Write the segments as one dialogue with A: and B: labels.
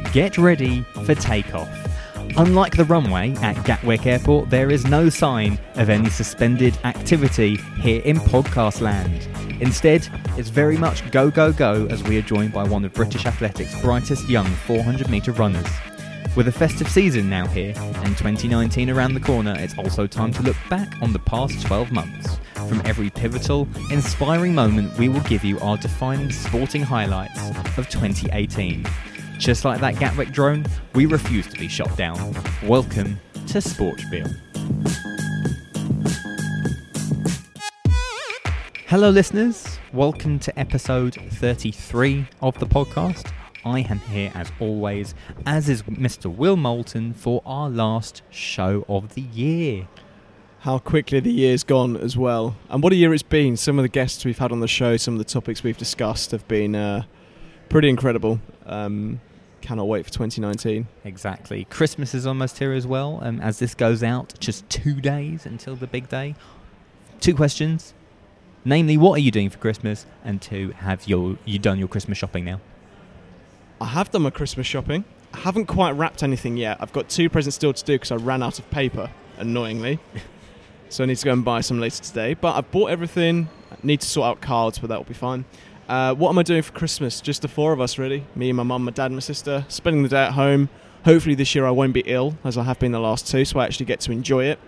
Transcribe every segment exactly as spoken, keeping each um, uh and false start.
A: get ready for takeoff. Unlike the runway at Gatwick Airport, there is no sign of any suspended activity here in podcast land. Instead, it's very much go, go, go as we are joined by one of British athletics' brightest young four hundred metre runners. With a festive season now here and twenty nineteen around the corner, it's also time to look back on the past twelve months. From every pivotal, inspiring moment, we will give you our defining sporting highlights of twenty eighteen. Just like that Gatwick drone, we refuse to be shot down. Welcome to Sportsville. Hello listeners, welcome to episode thirty-three of the podcast. I am here as always, as is Mister Will Moulton for our last show of the year.
B: How quickly the year's gone as well. And what a year it's been. Some of the guests we've had on the show, some of the topics we've discussed have been uh, pretty incredible. Um, cannot wait for twenty nineteen.
A: Exactly. Christmas is almost here as well. Um, as this goes out, just two days until the big day. Two questions. Namely, what are you doing for Christmas? And two, have your, you done your Christmas shopping now?
B: I have done my Christmas shopping. I haven't quite wrapped anything yet. I've got two presents still to do because I ran out of paper, annoyingly. So I need to go and buy some later today. But I've bought everything. I need to sort out cards, but that will be fine. Uh, what am I doing for Christmas? Just the four of us, really. Me and my mum, my dad and my sister. Spending the day at home. Hopefully this year I won't be ill, as I have been the last two, so I actually get to enjoy it.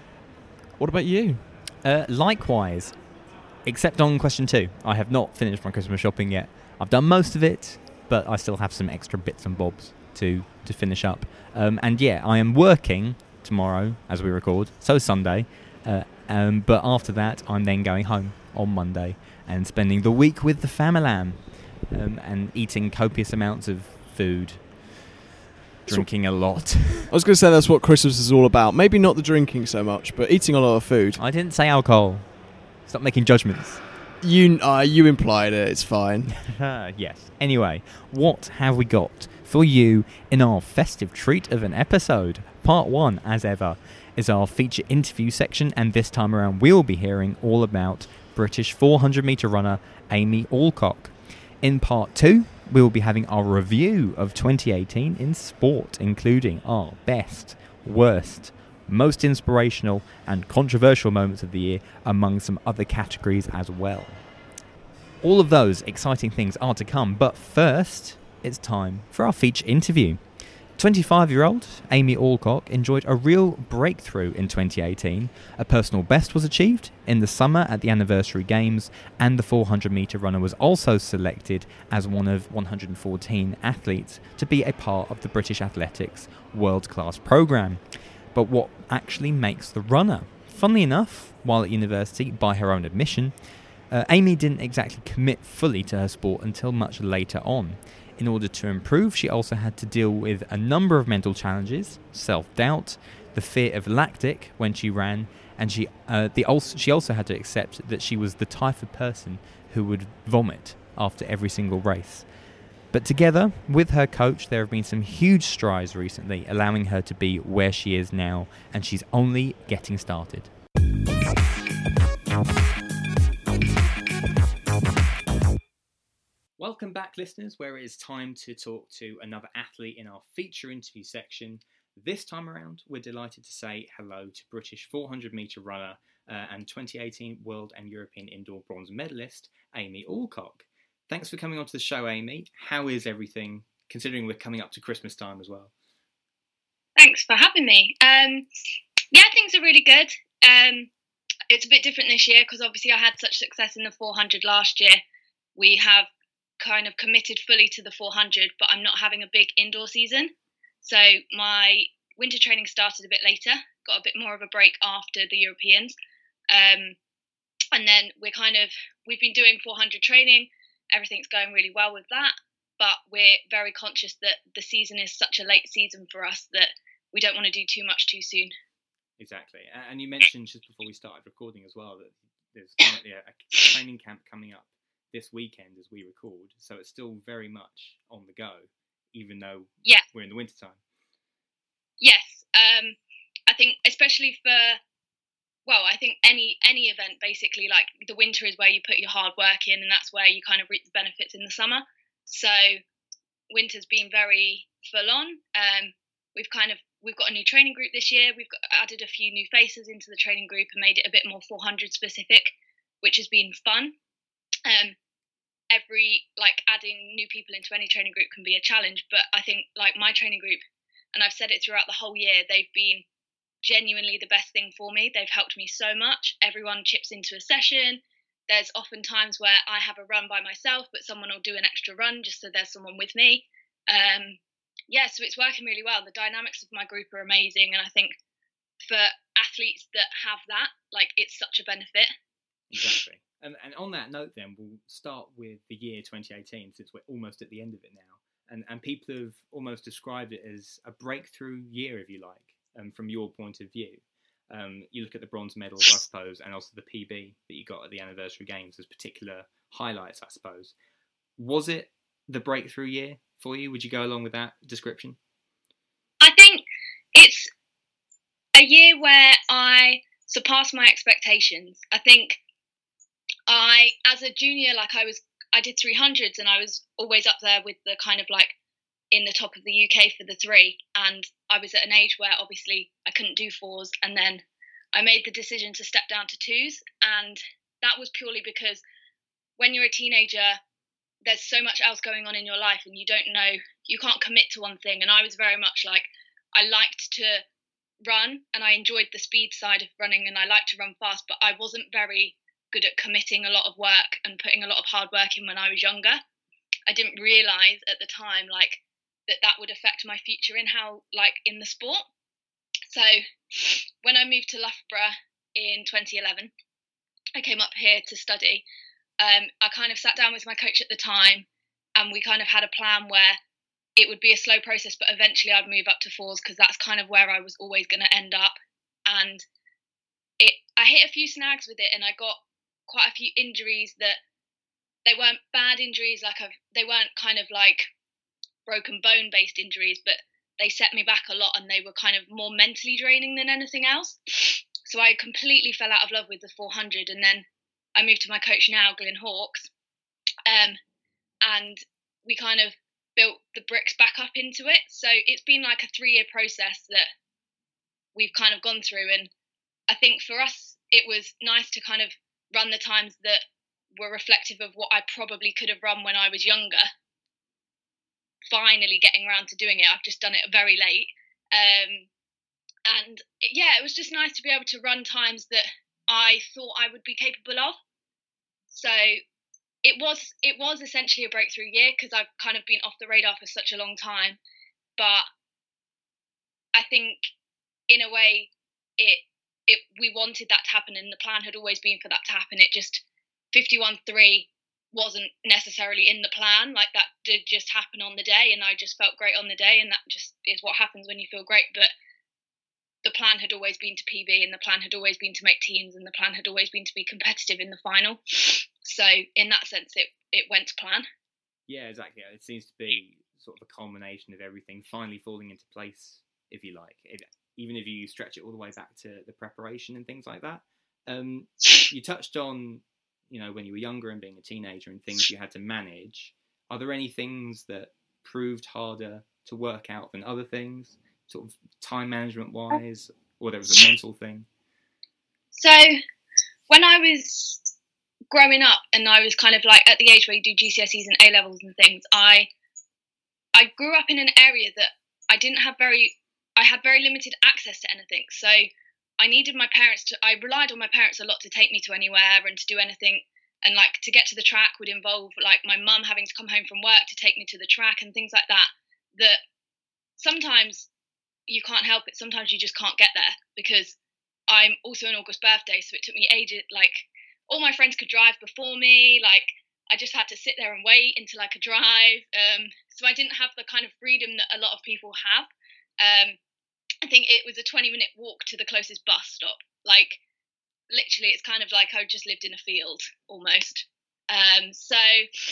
B: What about you?
A: Uh, likewise. Except on question two. I have not finished my Christmas shopping yet. I've done most of it, but I still have some extra bits and bobs to, to finish up. Um, and yeah, I am working tomorrow as we record, so Sunday. Uh, um, but after that, I'm then going home on Monday and spending the week with the family um, and eating copious amounts of food, drinking a lot.
B: I was going to say that's what Christmas is all about. Maybe not the drinking so much, but eating a lot of food.
A: I didn't say alcohol. Stop making judgments.
B: You uh, you implied it, it's fine.
A: Yes. Anyway, what have we got for you in our festive treat of an episode? Part one, as ever, is our feature interview section, and this time around we'll be hearing all about British four hundred metre runner Amy Alcock. In part two, we'll be having our review of twenty eighteen in sport, including our best, worst, most inspirational and controversial moments of the year, among some other categories as well. All of those exciting things are to come, but first, it's time for our feature interview. twenty-five-year-old Amy Alcock enjoyed a real breakthrough in twenty eighteen. A personal best was achieved in the summer at the Anniversary Games, and the four hundred metre runner was also selected as one of one hundred fourteen athletes to be a part of the British Athletics world-class programme. But what actually makes the runner? Funnily enough, while at university, by her own admission, uh, Amy didn't exactly commit fully to her sport until much later on. In order to improve, she also had to deal with a number of mental challenges, self-doubt, the fear of lactic when she ran, and she uh, the also, she also had to accept that she was the type of person who would vomit after every single race. But together, with her coach, there have been some huge strides recently, allowing her to be where she is now, and she's only getting started. Welcome back, listeners, where it is time to talk to another athlete in our feature interview section. This time around, we're delighted to say hello to British four hundred metre runner uh, and twenty eighteen World and European Indoor Bronze medalist, Amy Alcock. Thanks for coming onto the show, Amy. How is everything, considering we're coming up to Christmas time as well?
C: Thanks for having me. Um, yeah, things are really good. Um, it's a bit different this year because obviously I had such success in the four hundred last year. We have kind of committed fully to the four hundred, but I'm not having a big indoor season. So my winter training started a bit later, got a bit more of a break after the Europeans. Um, and then we're kind of, we've been doing four hundred training. Everything's going really well with that, but we're very conscious that the season is such a late season for us that we don't want to do too much too soon.
A: Exactly. And you mentioned just before we started recording as well that there's currently a training camp coming up this weekend as we record, so it's still very much on the go, even though
C: yeah.
A: we're in the winter time.
C: Yes. Um, I think especially for well, I think any any event, basically, like the winter is where you put your hard work in, and that's where you kind of reap the benefits in the summer. So winter's been very full on. Um, we've kind of we've got a new training group this year. We've got, added a few new faces into the training group and made it a bit more four hundred specific, which has been fun. Um, every like adding new people into any training group can be a challenge, but I think like my training group, and I've said it throughout the whole year, they've been genuinely the best thing for me. They've helped me so much. Everyone chips into a session. There's often times where I have a run by myself, but someone will do an extra run just so there's someone with me. Um, yeah, so it's working really well. The dynamics of my group are amazing, and I think for athletes that have that, like, it's such a benefit.
A: Exactly. And, and on that note, then we'll start with the year twenty eighteen, since we're almost at the end of it now. And and people have almost described it as a breakthrough year, if you like, um, from your point of view. Um, you look at the bronze medals, I suppose, and also the P B that you got at the anniversary games as particular highlights, I suppose. Was it the breakthrough year for you? Would you go along with that description?
C: I think it's a year where I surpassed my expectations. I think I, as a junior, like I was, I did three hundreds and I was always up there with the kind of like in the top of the U K for the three. And I was at an age where obviously I couldn't do fours. And then I made the decision to step down to twos. And that was purely because when you're a teenager, there's so much else going on in your life and you don't know, you can't commit to one thing. And I was very much like, I liked to run and I enjoyed the speed side of running and I liked to run fast, but I wasn't very good at committing a lot of work and putting a lot of hard work in when I was younger. I didn't realise at the time like that that would affect my future in how like in the sport. So when I moved to Loughborough in twenty eleven, I came up here to study. Um, I kind of sat down with my coach at the time and we kind of had a plan where it would be a slow process, but eventually I'd move up to fours because that's kind of where I was always going to end up. And it, I hit a few snags with it and I got quite a few injuries that they weren't bad injuries, like I've, they weren't kind of like broken bone based injuries, but they set me back a lot and they were kind of more mentally draining than anything else. So I completely fell out of love with the four hundred and then I moved to my coach now, Glyn Hawkes, um, and we kind of built the bricks back up into it. So it's been like a three-year process that we've kind of gone through. And I think for us, it was nice to kind of run the times that were reflective of what I probably could have run when I was younger. Finally getting around to doing it. I've just done it very late. Um, and yeah, it was just nice to be able to run times that I thought I would be capable of. So it was it was essentially a breakthrough year because I've kind of been off the radar for such a long time. But I think in a way it it we wanted that to happen and the plan had always been for that to happen. It just fifty-one three wasn't necessarily in the plan. Like that did just happen on the day and I just felt great on the day and that just is what happens when you feel great. But the plan had always been to P B and the plan had always been to make teams and the plan had always been to be competitive in the final. So in that sense, it, it went to plan.
A: Yeah, exactly. It seems to be sort of a culmination of everything finally falling into place, if you like, it, even if you stretch it all the way back to the preparation and things like that. Um, you touched on, you know, when you were younger and being a teenager and things you had to manage. Are there any things that proved harder to work out than other things? Sort of time management wise, or there was a mental thing?
C: So when I was growing up and I was kind of like at the age where you do G C S Es and A levels and things, I I grew up in an area that I didn't have very I had very limited access to anything. So I needed my parents to I relied on my parents a lot to take me to anywhere and to do anything, and like to get to the track would involve like my mum having to come home from work to take me to the track and things like that. That sometimes you can't help it. Sometimes you just can't get there because I'm also an August birthday. So it took me ages, like all my friends could drive before me. Like I just had to sit there and wait until I could drive. Um, so I didn't have the kind of freedom that a lot of people have. Um, I think it was a twenty minute walk to the closest bus stop. Like literally it's kind of like I just lived in a field almost. Um, so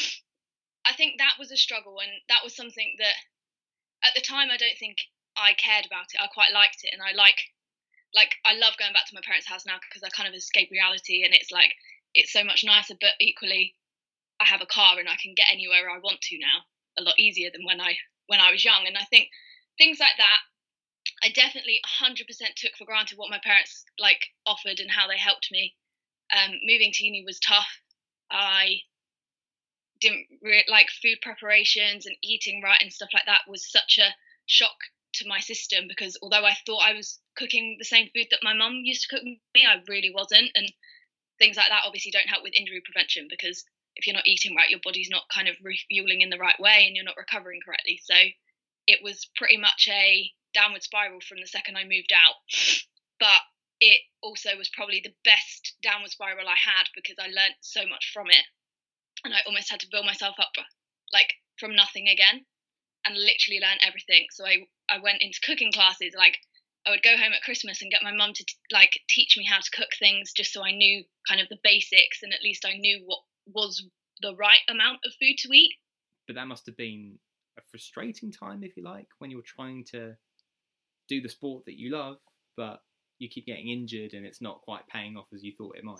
C: I think that was a struggle and that was something that at the time I don't think I cared about it. I quite liked it and I like like I love going back to my parents' house now because I kind of escape reality and it's like it's so much nicer, but equally I have a car and I can get anywhere I want to now. a lot easier than when I when I was young. And I think things like that, I definitely one hundred percent took for granted what my parents like offered and how they helped me. Um, moving to uni was tough. I didn't re- like food preparations and eating right and stuff like that was such a shock to my system, because although I thought I was cooking the same food that my mum used to cook me, I really wasn't. And things like that obviously don't help with injury prevention, because if you're not eating right, your body's not kind of refueling in the right way and you're not recovering correctly. So it was pretty much a downward spiral from the second I moved out. But it also was probably the best downward spiral I had, because I learnt so much from it. And I almost had to build myself up like from nothing again and literally learn everything. So I, I went into cooking classes. Like I would go home at Christmas and get my mum to t- like teach me how to cook things, just so I knew kind of the basics, and at least I knew what was the right amount of food to eat.
A: But that must have been a frustrating time, if you like, when you were trying to do the sport that you love, but you keep getting injured and it's not quite paying off as you thought it might.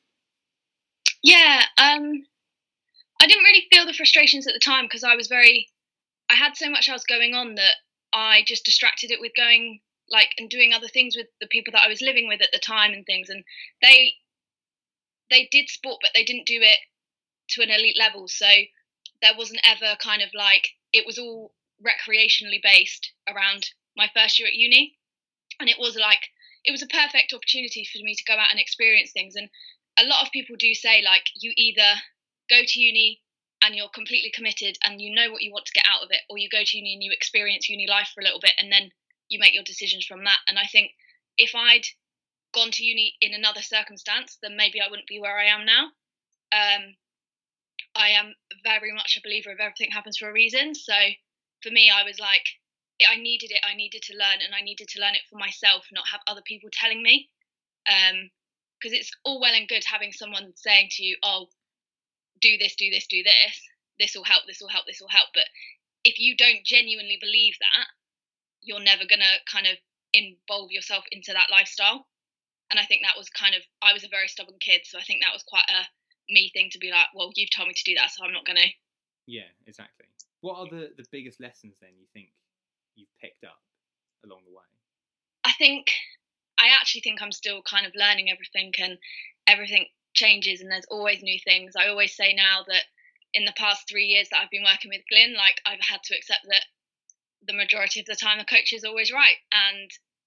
C: Yeah, um, I didn't really feel the frustrations at the time, because I was very, I had so much else going on that I just distracted it with going like and doing other things with the people that I was living with at the time and things. And they, they did sport, but they didn't do it to an elite level. So there wasn't ever kind of like, it was all recreationally based around my first year at uni. And it was like, it was a perfect opportunity for me to go out and experience things. And a lot of people do say, like, you either go to uni and you're completely committed and you know what you want to get out of it, or you go to uni and you experience uni life for a little bit and then you make your decisions from that. And I think if I'd gone to uni in another circumstance, then maybe I wouldn't be where I am now. Um, I am very much a believer of everything happens for a reason. So for me, I was like, I needed it. I needed to learn, and I needed to learn it for myself, not have other people telling me. Um, because it's all well and good having someone saying to you, oh, do this, do this, do this. This will help, this will help, this will help. But if you don't genuinely believe that, you're never going to kind of involve yourself into that lifestyle. And I think that was kind of, I was a very stubborn kid. So I think that was quite a me thing to be like, well, you've told me to do that, so I'm not going to.
A: Yeah, exactly. What are the, the biggest lessons then you think you've picked up along the way?
C: I think, I actually think I'm still kind of learning everything, and everything changes and there's always new things. I always say now that in the past three years that I've been working with Glyn, like I've had to accept that the majority of the time the coach is always right. And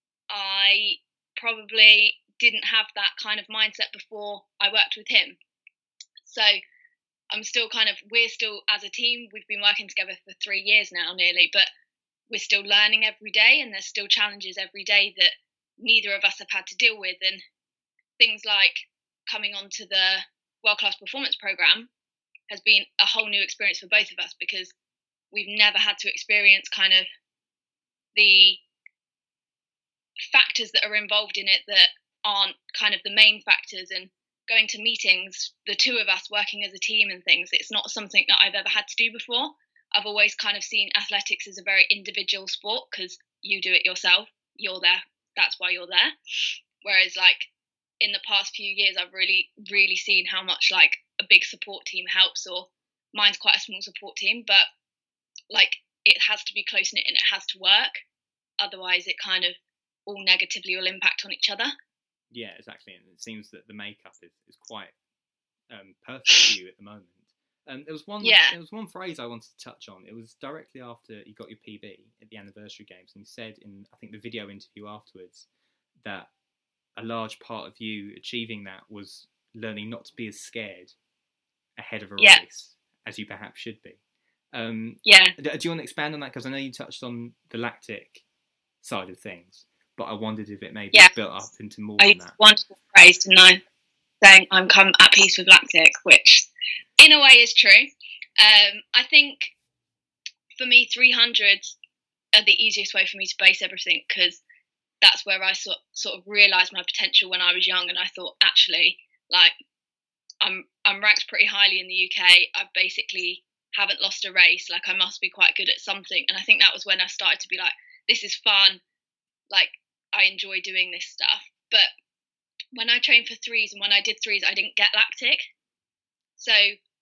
C: I probably didn't have that kind of mindset before I worked with him. So I'm still kind of, we're still as a team, we've been working together for three years now nearly, but we're still learning every day, and there's still challenges every day that neither of us have had to deal with. And things like coming onto the World Class Performance Programme has been a whole new experience for both of us, because we've never had to experience kind of the factors that are involved in it that aren't kind of the main factors. And going to meetings, the two of us working as a team and things, it's not something that I've ever had to do before. I've always kind of seen athletics as a very individual sport, because you do it yourself, you're there, that's why you're there. Whereas like in the past few years, I've really, really seen how much like a big support team helps, or mine's quite a small support team, but like it has to be close knit and it has to work. Otherwise it kind of all negatively will impact on each other.
A: Yeah, exactly. And it seems that the makeup is, is quite um, perfect for you at the moment. Um, there was one.
C: Yeah.
A: There was one phrase I wanted to touch on. It was directly after you got your P B at the anniversary games, and you said in I think the video interview afterwards that a large part of you achieving that was learning not to be as scared ahead of a
C: yeah.
A: race as you perhaps should be. Um,
C: yeah.
A: Do you want to expand on that? Because I know you touched on the lactic side of things, but I wondered if it maybe
C: yeah.
A: built up into more
C: I
A: than that.
C: wonderful phrase, didn't I? Saying I'm come at peace with lactic, which in a way is true. Um, I think for me, three hundreds are the easiest way for me to base everything, because that's where I sort, sort of realised my potential when I was young, and I thought, actually, like, I'm I'm ranked pretty highly in the U K. I basically haven't lost a race. Like, I must be quite good at something. And I think that was when I started to be like, this is fun. Like, I enjoy doing this stuff. But when I trained for threes and when I did threes, I didn't get lactic. So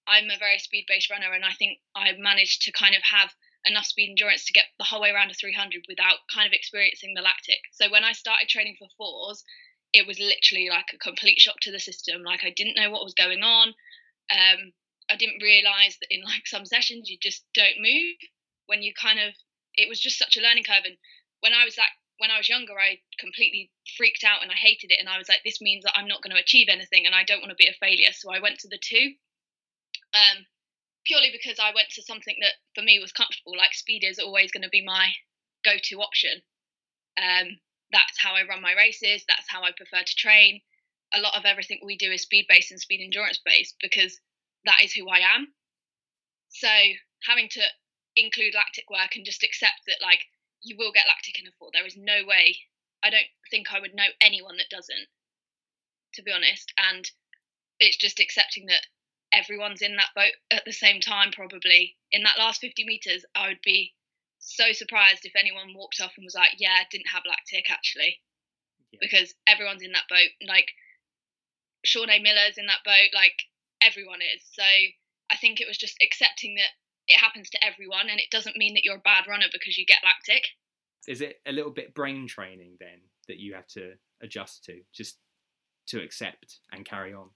C: I'm a very speed-based runner, and I think I managed to kind of have enough speed endurance to get the whole way around a three hundred without kind of experiencing the lactic. So when I started training for fours, it was literally like a complete shock to the system. Like I didn't know what was going on. Um, I didn't realise that in like some sessions you just don't move when you kind of. It was just such a learning curve. And when I was that, when I was younger, I completely freaked out and I hated it. And I was like, this means that I'm not going to achieve anything, and I don't want to be a failure. So I went to the two. Um, purely because I went to something that for me was comfortable. Like speed is always going to be my go-to option. Um, that's how I run my races. That's how I prefer to train. A lot of everything we do is speed-based and speed endurance-based because that is who I am. So having to include lactic work and just accept that like you will get lactic in a four. There is no way. I don't think I would know anyone that doesn't, to be honest. And it's just accepting that everyone's in that boat at the same time, probably. In that last fifty metres, I would be so surprised if anyone walked off and was like, yeah, I didn't have lactic, actually. Yeah. Because everyone's in that boat. Like, Shawnee Miller's in that boat. Like, everyone is. So I think it was just accepting that it happens to everyone, and it doesn't mean that you're a bad runner because you get lactic.
A: Is it a little bit brain training, then, that you have to adjust to, just to accept and carry on?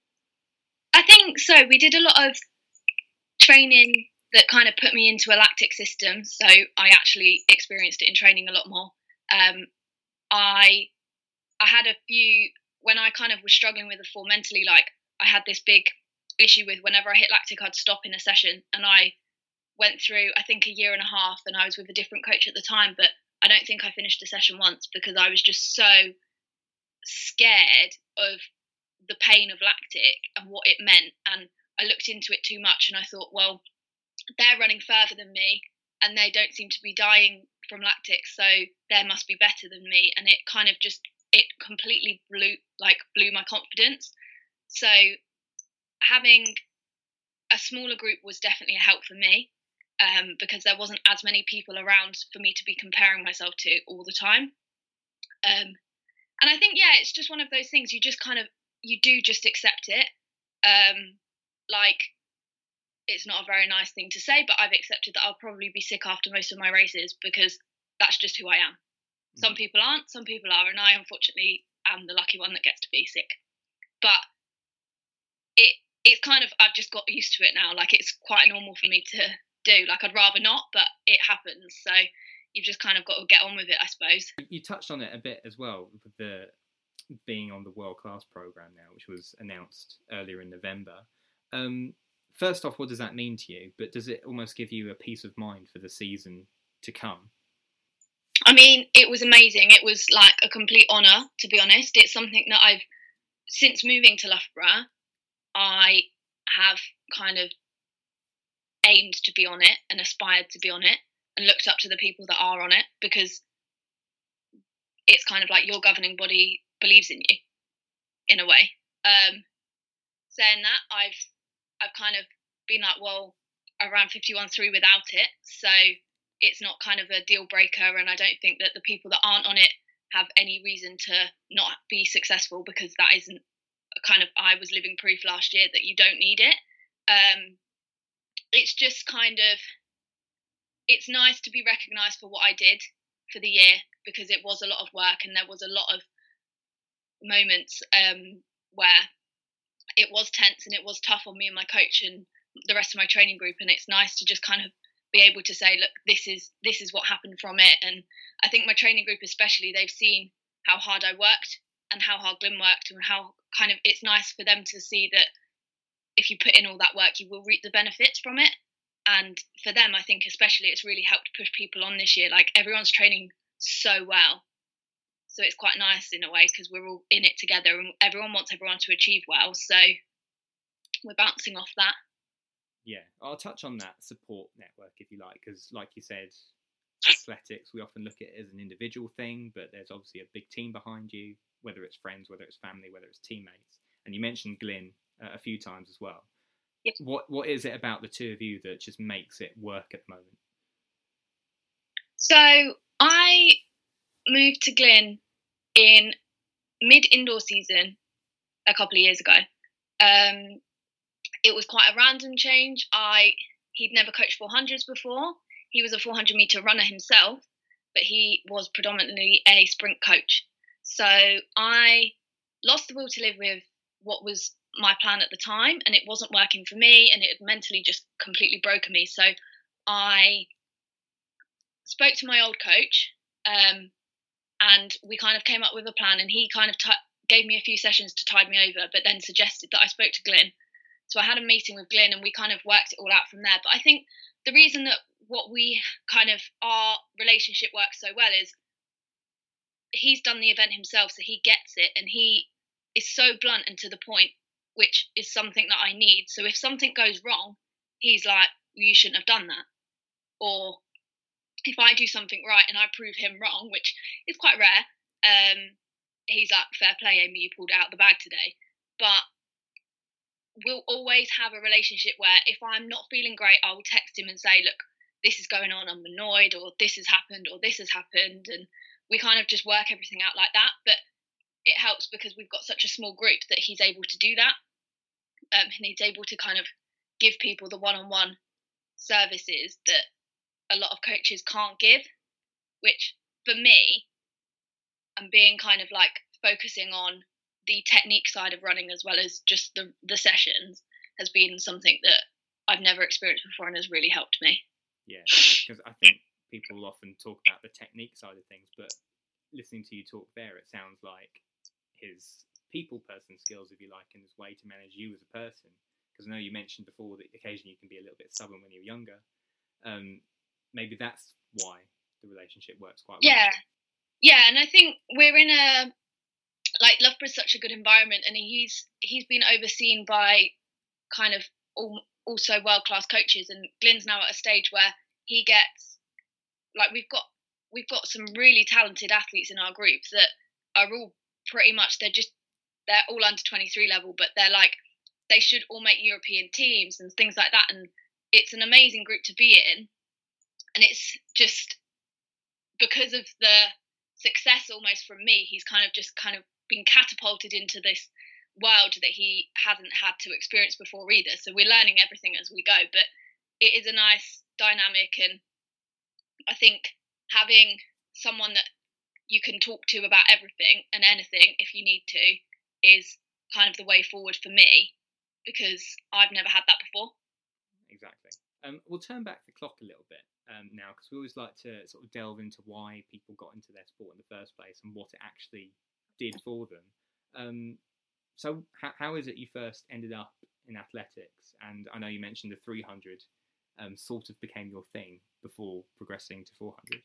C: I think so. We did a lot of training that kind of put me into a lactic system, so I actually experienced it in training a lot more. Um, I I had a few, when I kind of was struggling with the four mentally, like I had this big issue with whenever I hit lactic, I'd stop in a session, and I went through, I think, a year and a half, and I was with a different coach at the time, but I don't think I finished a session once because I was just so scared of the pain of lactic and what it meant. And I looked into it too much, and I thought, well, they're running further than me and they don't seem to be dying from lactic, so they must be better than me. And it kind of just, it completely blew, like blew my confidence. So having a smaller group was definitely a help for me, um, because there wasn't as many people around for me to be comparing myself to all the time. Um, and I think, yeah, it's just one of those things, you just kind of, you do just accept it. Um, like, it's not a very nice thing to say, but I've accepted that I'll probably be sick after most of my races because that's just who I am. Mm. Some people aren't, some people are, and I unfortunately am the lucky one that gets to be sick. But it it's kind of, I've just got used to it now. Like, it's quite normal for me to do. Like, I'd rather not, but it happens. So you've just kind of got to get on with it, I suppose.
A: You touched on it a bit as well with the being on the World Class programme now, which was announced earlier in November. Um, first off, what does that mean to you? But does it almost give you a peace of mind for the season to come?
C: I mean, it was amazing. It was like a complete honour, to be honest. It's something that I've, since moving to Loughborough, I have kind of aimed to be on it and aspired to be on it and looked up to the people that are on it, because it's kind of like your governing body believes in you, in a way. Um, saying that, I've I've kind of been like, well, I ran fifty-one three without it, so it's not kind of a deal breaker, and I don't think that the people that aren't on it have any reason to not be successful, because that isn't a kind of, I was living proof last year that you don't need it. Um, it's just kind of, it's nice to be recognised for what I did for the year, because it was a lot of work and there was a lot of moments um, where it was tense and it was tough on me and my coach and the rest of my training group, and it's nice to just kind of be able to say, look, this is this is what happened from it. And I think my training group especially, they've seen how hard I worked and how hard Glyn worked, and how kind of, it's nice for them to see that if you put in all that work, you will reap the benefits from it. And for them, I think especially, it's really helped push people on this year. Like, everyone's training so well, so it's quite nice in a way, because we're all in it together and everyone wants everyone to achieve well, so we're bouncing off that.
A: Yeah, I'll touch on that support network if you like, because like you said, athletics, we often look at it as an individual thing, but there's obviously a big team behind you, whether it's friends, whether it's family, whether it's teammates. And you mentioned Glyn uh, a few times as well.
C: Yep.
A: What What is it about the two of you that just makes it work at the moment?
C: So I moved to Glyn in mid-indoor season a couple of years ago. Um, it was quite a random change. I He'd never coached four hundreds before. He was a four hundred meter runner himself, but he was predominantly a sprint coach. So I lost the will to live with what was my plan at the time, and it wasn't working for me, and it had mentally just completely broken me. So I spoke to my old coach, um, and we kind of came up with a plan, and he kind of t- gave me a few sessions to tide me over, but then suggested that I spoke to Glyn. So I had a meeting with Glyn, and we kind of worked it all out from there. But I think the reason that what we kind of, our relationship works so well is he's done the event himself, so he gets it, and he is so blunt and to the point, which is something that I need. So if something goes wrong, he's like, well, you shouldn't have done that. Or if I do something right and I prove him wrong, which is quite rare, um, he's like, fair play, Amy, you pulled it out the bag today. But we'll always have a relationship where if I'm not feeling great, I will text him and say, look, this is going on, I'm annoyed, or this has happened, or this has happened. And we kind of just work everything out like that. But it helps because we've got such a small group that he's able to do that. Um, and he's able to kind of give people the one-on-one services that a lot of coaches can't give, which for me, I'm being kind of like focusing on the technique side of running as well as just the, the sessions has been something that I've never experienced before and has really helped me.
A: Yeah, because I think people often talk about the technique side of things, but listening to you talk there, it sounds like his people person skills, if you like, and his way to manage you as a person. Because I know you mentioned before that occasionally you can be a little bit stubborn when you're younger. Um, maybe that's why the relationship works quite well.
C: Yeah, yeah, and I think we're in a, like, Loughborough's such a good environment, and he's he's been overseen by kind of all, also world-class coaches, and Glyn's now at a stage where he gets, like, we've got we've got some really talented athletes in our group that are all pretty much, they're just, they're all under twenty-three level, but they're like, they should all make European teams and things like that, and it's an amazing group to be in. And it's just because of the success almost from me, he's kind of just kind of been catapulted into this world that he hasn't had to experience before either. So we're learning everything as we go, but it is a nice dynamic. And I think having someone that you can talk to about everything and anything if you need to is kind of the way forward for me, because I've never had that before.
A: Exactly. Um, we'll turn back the clock a little bit um, now, because we always like to sort of delve into why people got into their sport in the first place and what it actually did for them. Um, so how, how is it you first ended up in athletics? And I know you mentioned the three hundred um, sort of became your thing before progressing to four hundred.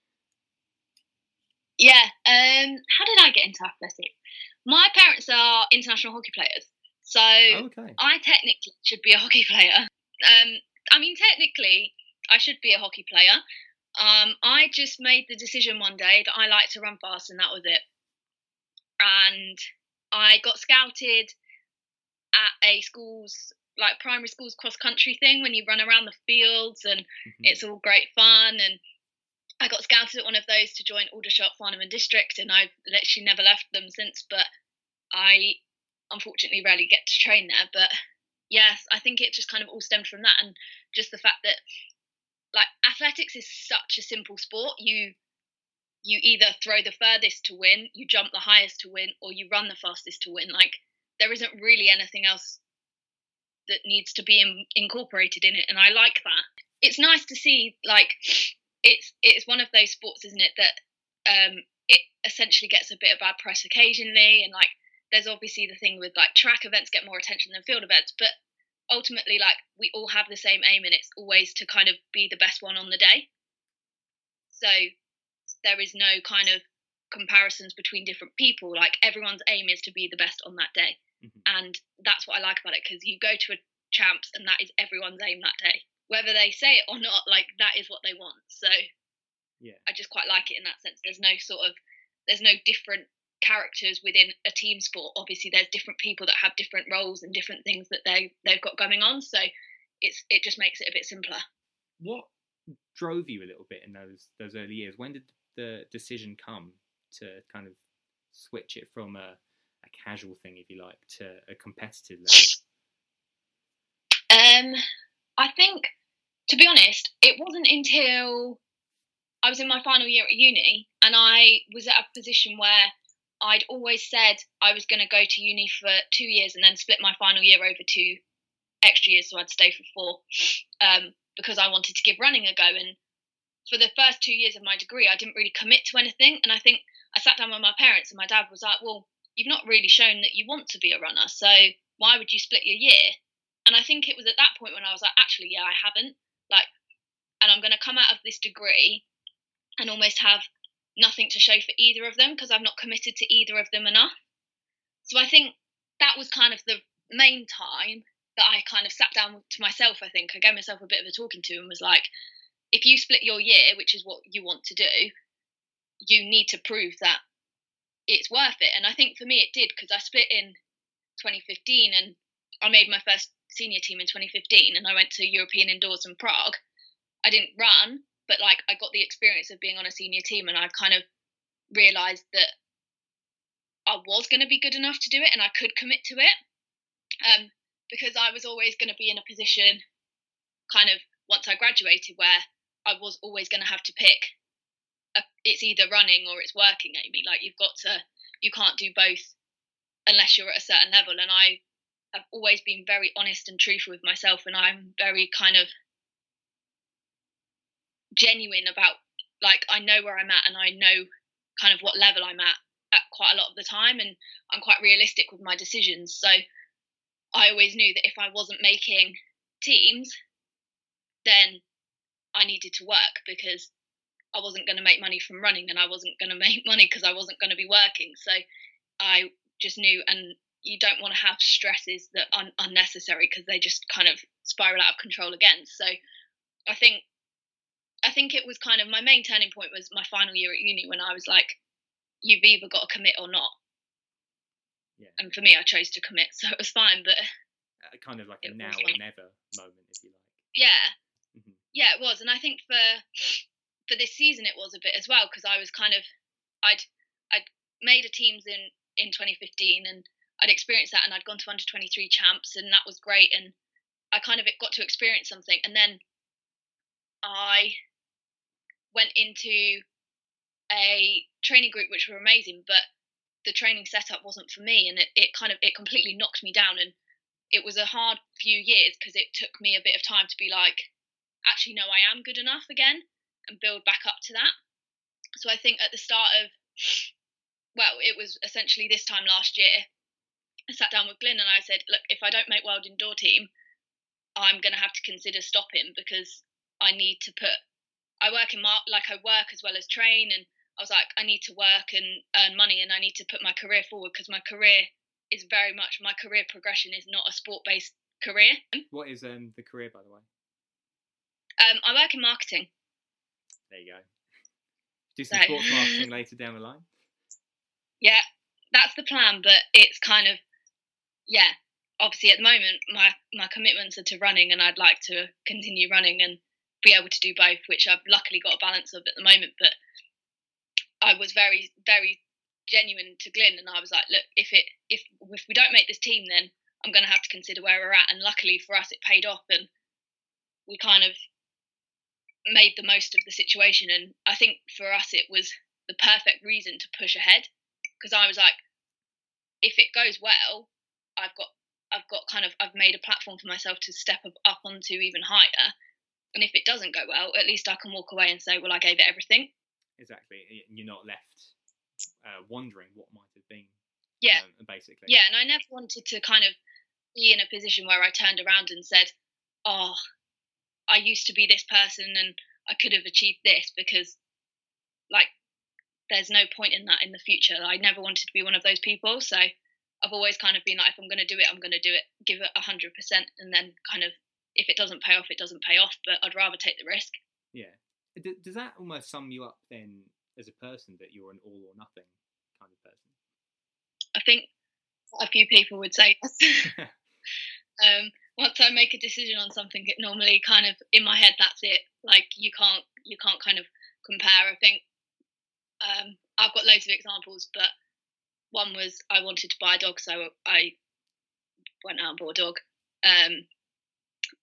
C: Yeah, um, how did I get into athletics? My parents are international hockey players, so
A: oh, okay.
C: I technically should be a hockey player. Um, I mean, technically, I should be a hockey player. Um, I just made the decision one day that I like to run fast, and that was it. And I got scouted at a school's, like, primary school's cross-country thing when you run around the fields, and mm-hmm. it's all great fun. And I got scouted at one of those to join Aldershot Farnham District, and I've literally never left them since, but I unfortunately rarely get to train there. But yes, I think it just kind of all stemmed from that, and just the fact that, like, athletics is such a simple sport. You you either throw the furthest to win, you jump the highest to win, or you run the fastest to win. Like, there isn't really anything else that needs to be in, incorporated in it, and I like that. It's nice to see, like, it's it's one of those sports, isn't it, that um, it essentially gets a bit of bad press occasionally, and, like, there's obviously the thing with, like, track events get more attention than field events, but ultimately, like, we all have the same aim, and it's always to kind of be the best one on the day. So there is no kind of comparisons between different people. Like, everyone's aim is to be the best on that day. Mm-hmm. And that's what I like about it, because you go to a champs and that is everyone's aim that day. Whether they say it or not, like, that is what they want. So yeah, I just quite like it in that sense. There's no sort of, there's no different characters within a team sport. Obviously there's different people that have different roles and different things that they they've got going on, so it's it just makes it a bit simpler.
A: What drove you a little bit in those those early years? When did the decision come to kind of switch it from a, a casual thing, if you like, to a competitive level?
C: Um, I think, to be honest, it wasn't until I was in my final year at uni and I was at a position where I'd always said I was going to go to uni for two years and then split my final year over two extra years, so I'd stay for four, um, because I wanted to give running a go. And for the first two years of my degree, I didn't really commit to anything. And I think I sat down with my parents and my dad was like, well, you've not really shown that you want to be a runner, so why would you split your year? And I think it was at that point when I was like, actually, yeah, I haven't. Like, and I'm going to come out of this degree and almost have nothing to show for either of them because I've not committed to either of them enough. So I think that was kind of the main time that I kind of sat down to myself. I think I gave myself a bit of a talking to and was like, if you split your year, which is what you want to do, you need to prove that it's worth it. And I think for me it did, because I split in twenty fifteen and I made my first senior team in twenty fifteen and I went to European Indoors in Prague. I didn't run, but like I got the experience of being on a senior team and I kind of realised that I was going to be good enough to do it and I could commit to it, um, because I was always going to be in a position kind of once I graduated where I was always going to have to pick a, it's either running or it's working, Amy. Like you've got to, you can't do both unless you're at a certain level. And I have always been very honest and truthful with myself, and I'm very kind of genuine about, like, I know where I'm at and I know kind of what level I'm at at quite a lot of the time, and I'm quite realistic with my decisions. So I always knew that if I wasn't making teams, then I needed to work, because I wasn't going to make money from running and I wasn't going to make money because I wasn't going to be working. So I just knew, and you don't want to have stresses that are unnecessary because they just kind of spiral out of control again. So I think I think it was kind of my main turning point was my final year at uni, when I was like, you've either got to commit or not.
A: Yeah.
C: And for me, I chose to commit, so it was fine. But
A: uh, kind of like a
C: it
A: now
C: was
A: or
C: fine.
A: never moment, if you like.
C: Yeah,
A: Mhm.
C: yeah, it was. And I think for for this season, it was a bit as well, because I was kind of I'd I'd made a teams in in twenty fifteen, and I'd experienced that, and I'd gone to under twenty-three champs, and that was great, and I kind of got to experience something. And then I went into a training group which were amazing, but the training setup wasn't for me, and it, it kind of it completely knocked me down. And it was a hard few years because it took me a bit of time to be like, actually no, I am good enough again, and build back up to that. So I think at the start of, well, it was essentially this time last year, I sat down with Glyn and I said, look, if I don't make World Indoor Team, I'm going to have to consider stopping, because I need to put, I work in, mar- like I work as well as train, and I was like, I need to work and earn money, and I need to put my career forward, because my career is very much, my career progression is not a sport-based career.
A: What is um the career, by the way?
C: Um, I work in marketing.
A: There you go. Do some
C: So-
A: sports marketing later down the line.
C: Yeah, that's the plan, but it's kind of, yeah, obviously at the moment my, my commitments are to running, and I'd like to continue running and be able to do both, which I've luckily got a balance of at the moment. But I was very, very genuine to Glyn, and I was like, look, if it if if we don't make this team, then I'm going to have to consider where we're at. And luckily for us, it paid off, and we kind of made the most of the situation. And I think for us, it was the perfect reason to push ahead, because I was like, if it goes well, I've got I've got kind of I've made a platform for myself to step up, up onto even higher. And if it doesn't go well, at least I can walk away and say, well, I gave it everything.
A: Exactly. You're not left uh, wondering what might have been.
C: Yeah.
A: Um, basically.
C: Yeah, and I never wanted to kind of be in a position where I turned around and said, oh, I used to be this person and I could have achieved this, because, like, there's no point in that in the future. I never wanted to be one of those people. So I've always kind of been like, if I'm going to do it, I'm going to do it, give it one hundred percent, and then kind of, if it doesn't pay off, it doesn't pay off, but I'd rather take the risk.
A: Yeah. D- does that almost sum you up then as a person, that you're an all or nothing kind of person?
C: I think a few people would say yes. um, once I make a decision on something, it normally kind of, in my head, that's it. Like, you can't, you can't kind of compare. I think um, I've got loads of examples, but one was I wanted to buy a dog, so I went out and bought a dog. Um,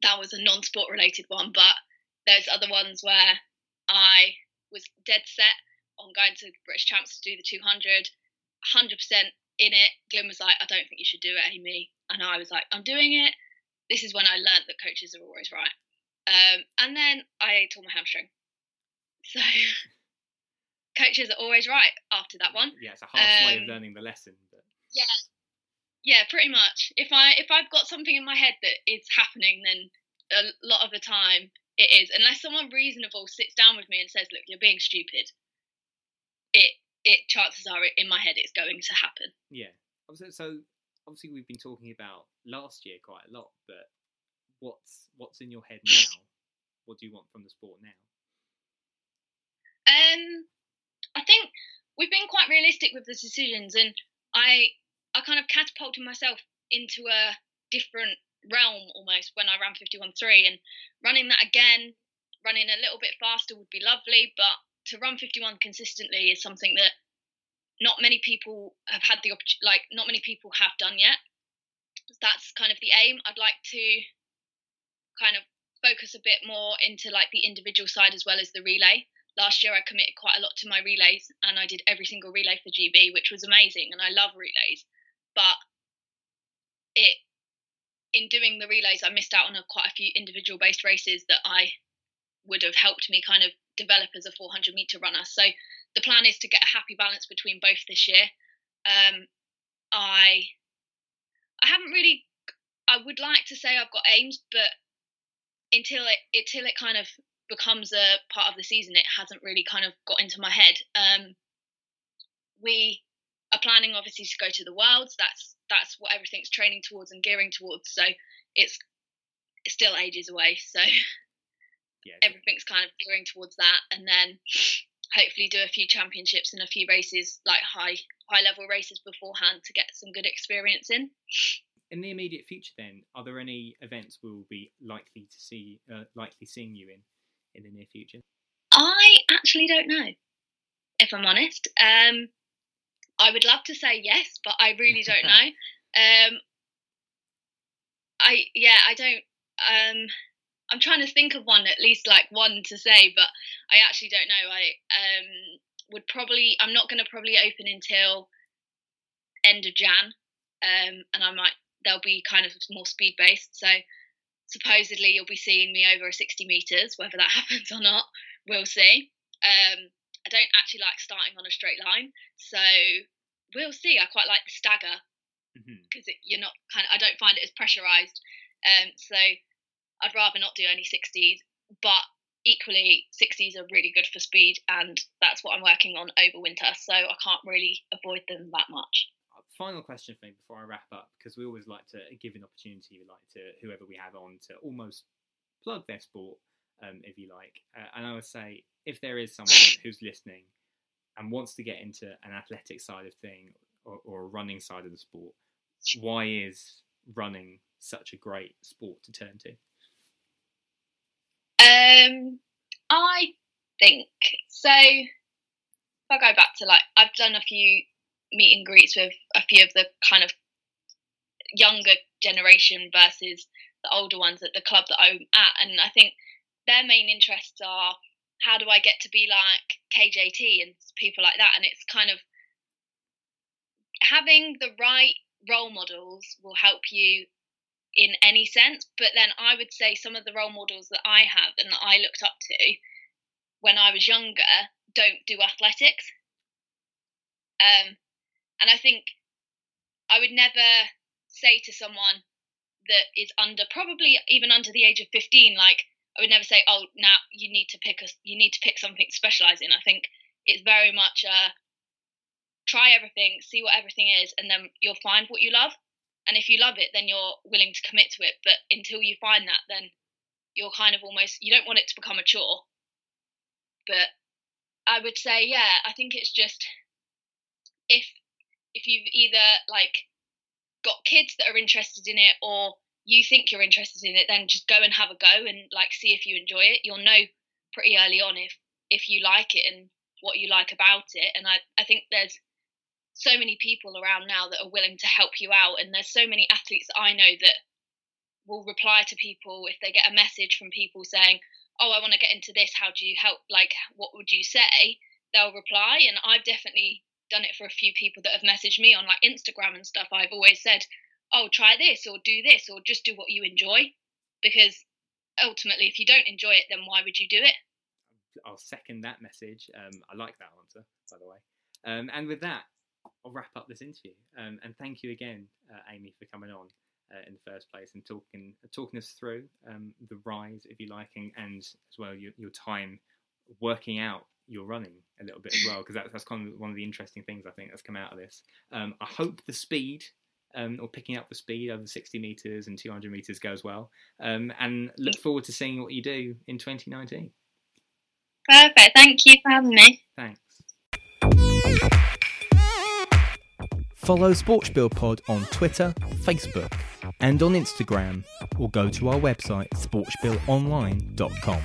C: that was a non-sport related one. But there's other ones where I was dead set on going to British Champs to do the two hundred, one hundred percent in it. Glyn was like, I don't think you should do it, Amy. And I was like, I'm doing it. This is when I learned that coaches are always right. Um, and then I tore my hamstring. So coaches are always right after that one.
A: Yeah, it's a harsh um, way of learning the lesson. But...
C: Yeah, yeah, pretty much. If I if I've got something in my head that is happening, then a lot of the time it is. Unless someone reasonable sits down with me and says, "Look, you're being stupid," it it chances are in my head it's going to happen.
A: Yeah. So obviously we've been talking about last year quite a lot, but what's what's in your head now? What do you want from the sport now?
C: Um, I think we've been quite realistic with the decisions, and I I kind of catapulted myself into a different realm almost when I ran fifty-one three, and running that again, running a little bit faster would be lovely, but to run fifty-one consistently is something that not many people have had the opportunity, like not many people have done yet. That's kind of the aim. I'd like to kind of focus a bit more into like the individual side as well as the relay. Last year I committed quite a lot to my relays, and I did every single relay for G B, which was amazing, and I love relays. But it in doing the relays, I missed out on a, quite a few individual based races that I would have helped me kind of develop as a four hundred metre runner. So the plan is to get a happy balance between both this year. Um, I I haven't really, I would like to say I've got aims, but until it until it kind of becomes a part of the season, it hasn't really kind of got into my head. Um, we are planning obviously to go to the Worlds. That's that's what everything's training towards and gearing towards. So it's, it's still ages away. So yeah, everything's kind of gearing towards that, and then hopefully do a few championships and a few races, like high high level races beforehand, to get some good experience in.
A: In the immediate future, then, are there any events we'll be likely to see, uh, likely seeing you in, in the near future?
C: I actually don't know, if I'm honest. Um, I would love to say yes, but I really don't know. Um, I yeah, I don't. Um, I'm trying to think of one, at least like one to say, but I actually don't know. I um would probably. I'm not going to probably open until end of Jan, um, and I might. They'll be kind of more speed based. So supposedly you'll be seeing me over sixty metres. Whether that happens or not, we'll see. Um, I don't actually like starting on a straight line, so we'll see. I quite like the stagger because mm-hmm. you're not kind of. I don't find it as pressurised. Um, so I'd rather not do any sixties. But equally, sixties are really good for speed, and that's what I'm working on over winter. So I can't really avoid them that much.
A: Final question for me before I wrap up, because we always like to give an opportunity, we like to whoever we have on to almost plug their sport, um, if you like. Uh, and I would say, if there is someone who's listening and wants to get into an athletic side of thing or, or a running side of the sport, why is running such a great sport to turn to?
C: Um, I think so. If I go back to like, I've done a few meet and greets with a few of the kind of younger generation versus the older ones at the club that I'm at, and I think their main interests are, how do I get to be like K J T and people like that? And it's kind of having the right role models will help you in any sense, but then I would say some of the role models that I have and that I looked up to when I was younger don't do athletics. Um, And I think I would never say to someone that is under, probably even under the age of fifteen, like I would never say, oh, now you need to pick a, you need to pick something to specialise in. I think it's very much a try everything, see what everything is, and then you'll find what you love. And if you love it, then you're willing to commit to it. But until you find that, then you're kind of almost, you don't want it to become a chore. But I would say, yeah, I think it's just if if you've either like got kids that are interested in it or you think you're interested in it, then just go and have a go and like see if you enjoy it. You'll know pretty early on if if you like it and what you like about it. And I, I think there's so many people around now that are willing to help you out, and there's so many athletes that I know that will reply to people if they get a message from people saying, oh, I want to get into this, how do you help, like, what would you say? They'll reply, and I've definitely done it for a few people that have messaged me on like Instagram and stuff. I've always said, oh, try this or do this or just do what you enjoy, because ultimately if you don't enjoy it, then why would you do it?
A: I'll second that message. um, I like that answer, by the way. Um, and with that, I'll wrap up this interview, um, and thank you again, uh, Amy, for coming on uh, in the first place and talking talking us through um, the rise, if you like, and, and as well your, your time working out your running a little bit as well, because that, that's kind of one of the interesting things I think that's come out of this. Um, I hope the speed, um, or picking up the speed over sixty metres and two hundred metres goes well, um, and look forward to seeing what you do in twenty nineteen.
C: Perfect. Thank you for having me.
A: Thanks. Follow Sportsbill Pod on Twitter, Facebook, and on Instagram, or go to our website sportsbill online dot com.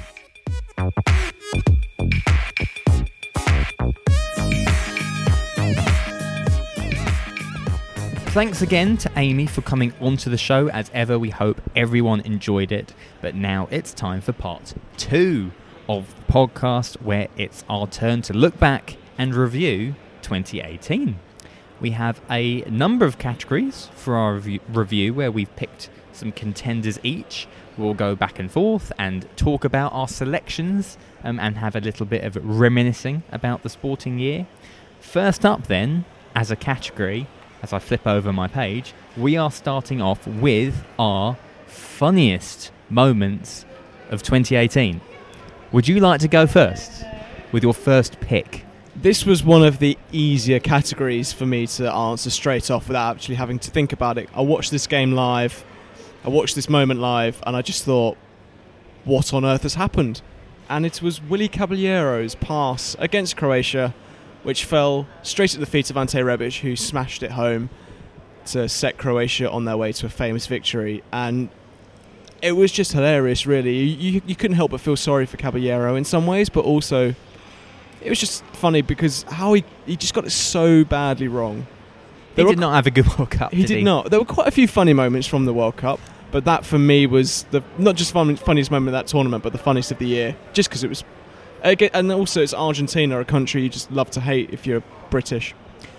A: Thanks again to Amy for coming onto the show. As ever, we hope everyone enjoyed it. But now it's time for part two of the podcast, where it's our turn to look back and review twenty eighteen. We have a number of categories for our review, review where we've picked some contenders each. We'll go back and forth and talk about our selections um, and have a little bit of reminiscing about the sporting year. First up then, as a category, as I flip over my page, we are starting off with our funniest moments of twenty eighteen. Would you like to go first with your first pick?
B: This was one of the easier categories for me to answer straight off without actually having to think about it. I watched this game live, I watched this moment live, and I just thought, what on earth has happened? And it was Willy Caballero's pass against Croatia, which fell straight at the feet of Ante Rebic, who smashed it home to set Croatia on their way to a famous victory. And it was just hilarious, really. You, you, you couldn't help but feel sorry for Caballero in some ways, but also it was just funny because how he, he just got it so badly wrong.
A: He did not have a good World Cup,
B: He
A: did
B: did
A: he?
B: not. There were quite a few funny moments from the World Cup, but that for me was the not just fun, funniest moment of that tournament, but the funniest of the year, just because it was... And also it's Argentina, a country you just love to hate if you're British.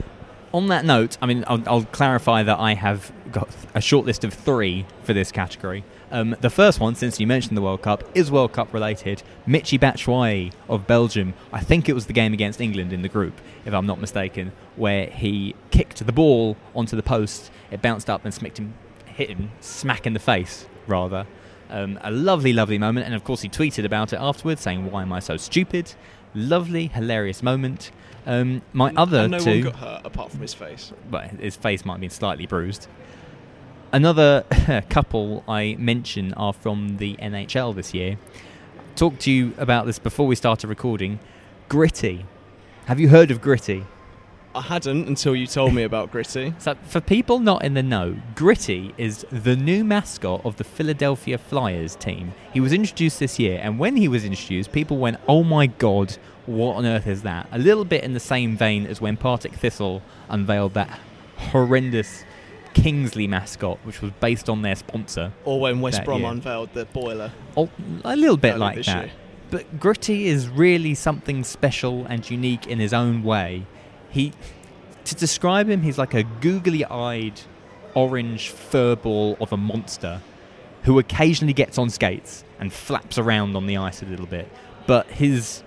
A: On that note, I mean, I'll, I'll clarify that I have got a short list of three for this category. Um, the first one, since you mentioned the World Cup, is World Cup related. Michy Batshuayi of Belgium, I think it was the game against England in the group, if I'm not mistaken, where he kicked the ball onto the post, it bounced up and smacked him, hit him smack in the face, rather. Um, a lovely, lovely moment, and of course he tweeted about it afterwards, saying, "Why am I so stupid?" Lovely, hilarious moment. Um, my
B: and,
A: other
B: and no
A: two...
B: one got hurt apart from his face.
A: But his face might have been slightly bruised. Another couple I mention are from the N H L this year. Talked to you about this before we started recording. Gritty. Have you heard of Gritty?
B: I hadn't until you told me about Gritty.
A: So for people not in the know, Gritty is the new mascot of the Philadelphia Flyers team. He was introduced this year, and when he was introduced, people went, "Oh my god, what on earth is that?" A little bit in the same vein as when Partick Thistle unveiled that horrendous Kingsley mascot, which was based on their sponsor.
B: Or when West Brom
A: year.
B: unveiled the boiler.
A: Oh, a little bit
B: Early
A: like
B: this
A: that.
B: year.
A: But Gritty is really something special and unique in his own way. He, to describe him, he's like a googly-eyed orange furball of a monster who occasionally gets on skates and flaps around on the ice a little bit. But his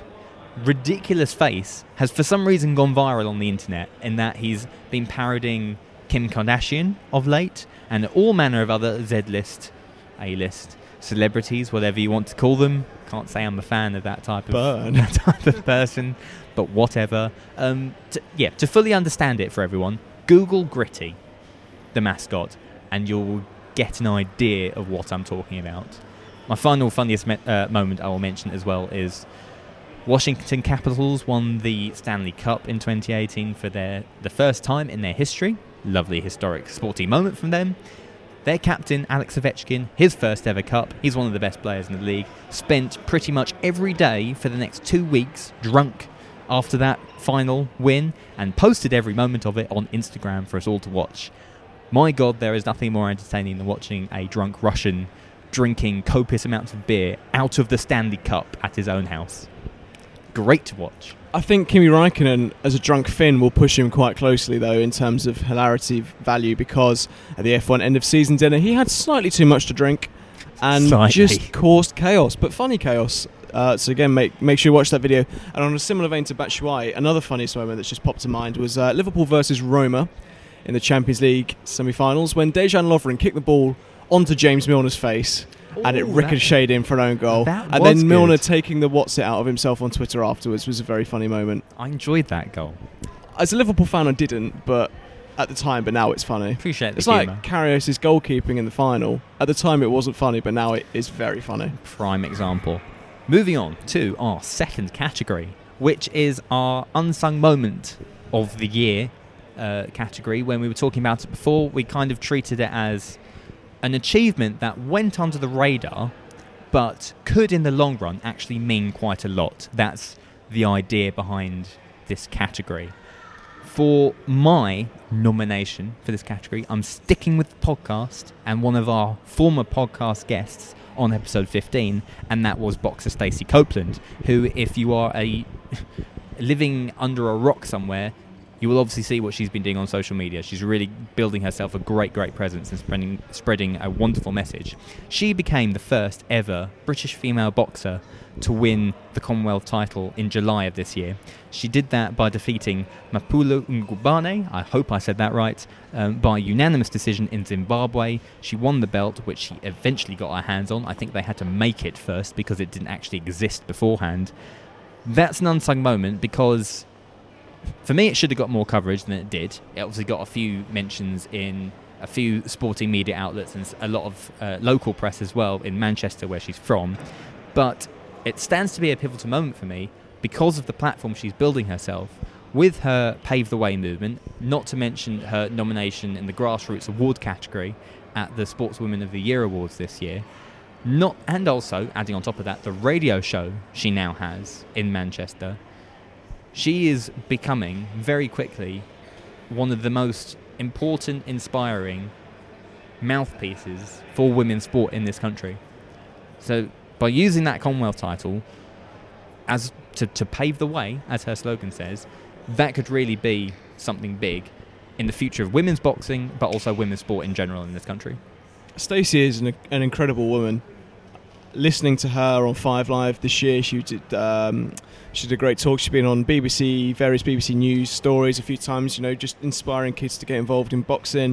A: ridiculous face has for some reason gone viral on the internet, in that he's been parodying Kim Kardashian of late and all manner of other Z-list, A-list celebrities, whatever you want to call them. Can't say I'm a fan of that type of
B: Burn.
A: that type of person, but whatever. Um, to, yeah, to fully understand it for everyone, Google Gritty, the mascot, and you'll get an idea of what I'm talking about. My final funniest me- uh, moment I will mention as well is Washington Capitals won the Stanley Cup in twenty eighteen for their the first time in their history. Lovely historic sporting moment from them. Their captain, Alex Ovechkin, his first ever cup, he's one of the best players in the league, spent pretty much every day for the next two weeks drunk after that final win and posted every moment of it on Instagram for us all to watch. My God, there is nothing more entertaining than watching a drunk Russian drinking copious amounts of beer out of the Stanley Cup at his own house. Great to watch.
B: I think Kimi Räikkönen, as a drunk Finn, will push him quite closely, though, in terms of hilarity value, because at the F one end-of-season dinner, he had slightly too much to drink and
A: Slightly.
B: just caused chaos, but funny chaos. Uh, so again, make make sure you watch that video. And on a similar vein to Batshuayi, another funniest moment that's just popped to mind was uh, Liverpool versus Roma in the Champions League semi-finals, when Dejan Lovren kicked the ball onto James Milner's face, Ooh, and it ricocheted in for an own goal. And then Milner good. taking the what's it out of himself on Twitter afterwards was a very funny moment.
A: I enjoyed that goal.
B: As a Liverpool fan, I didn't, but at the time, but now it's funny.
A: Appreciate the
B: It's
A: humour.
B: like Karius' goalkeeping in the final. At the time, it wasn't funny, but now it is very funny.
A: Prime example. Moving on to our second category, which is our unsung moment of the year uh, category. When we were talking about it before, we kind of treated it as an achievement that went under the radar, but could in the long run actually mean quite a lot. That's the idea behind this category. For my nomination for this category, I'm sticking with the podcast and one of our former podcast guests on episode fifteen, and that was boxer Stacey Copeland, who, if you are a living under a rock somewhere, you will obviously see what she's been doing on social media. She's really building herself a great, great presence and spreading, spreading a wonderful message. She became the first ever British female boxer to win the Commonwealth title in July of this year. She did that by defeating Mapulu Ngubane, I hope I said that right, um, by unanimous decision in Zimbabwe. She won the belt, which she eventually got her hands on. I think they had to make it first because it didn't actually exist beforehand. That's an unsung moment because, for me, it should have got more coverage than it did. It obviously got a few mentions in a few sporting media outlets and a lot of uh, local press as well in Manchester, where she's from. But it stands to be a pivotal moment for me because of the platform she's building herself with her Pave the Way movement, not to mention her nomination in the Grassroots Award category at the Sportswomen of the Year Awards this year. Not, and also, adding on top of that, the radio show she now has in Manchester. She is becoming, very quickly, one of the most important, inspiring mouthpieces for women's sport in this country. So, by using that Commonwealth title as to, to pave the way, as her slogan says, that could really be something big in the future of women's boxing, but also women's sport in general in this country.
B: Stacey is an, an incredible woman. Listening to her on Five Live this year, she did um, she did a great talk. She's been on B B C, various B B C News stories a few times, you know, just inspiring kids to get involved in boxing.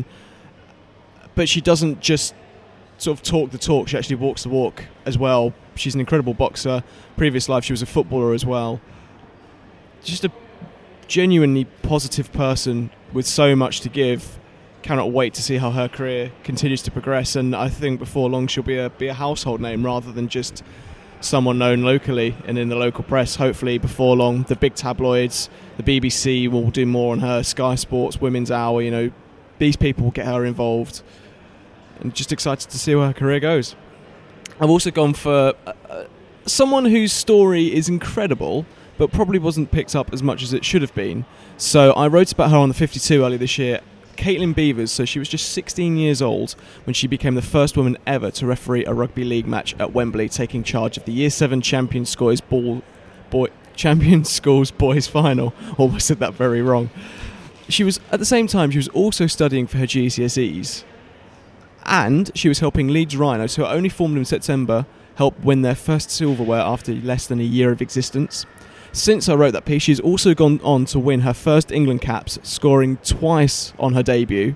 B: But she doesn't just sort of talk the talk, she actually walks the walk as well. She's an incredible boxer. Previous life, she was a footballer as well. Just a genuinely positive person with so much to give. Cannot wait to see how her career continues to progress, and I think before long she'll be a be a household name rather than just someone known locally and in the local press. Hopefully before long the big tabloids, the B B C will do more on her, Sky Sports, Women's Hour, you know, these people will get her involved, and just excited to see where her career goes. I've also gone for uh, someone whose story is incredible but probably wasn't picked up as much as it should have been. So I wrote about her on the fifty-two earlier this year. Caitlin Beavers. So she was just sixteen years old when she became the first woman ever to referee a rugby league match at Wembley, taking charge of the Year seven Champion Schools Ball, boy, Champion Schools Boys Final. Almost said that very wrong. She was, at the same time, she was also studying for her G C S Es. And she was helping Leeds Rhinos, who are only formed in September, help win their first silverware after less than a year of existence. Since I wrote that piece, she's also gone on to win her first England caps, scoring twice on her debut.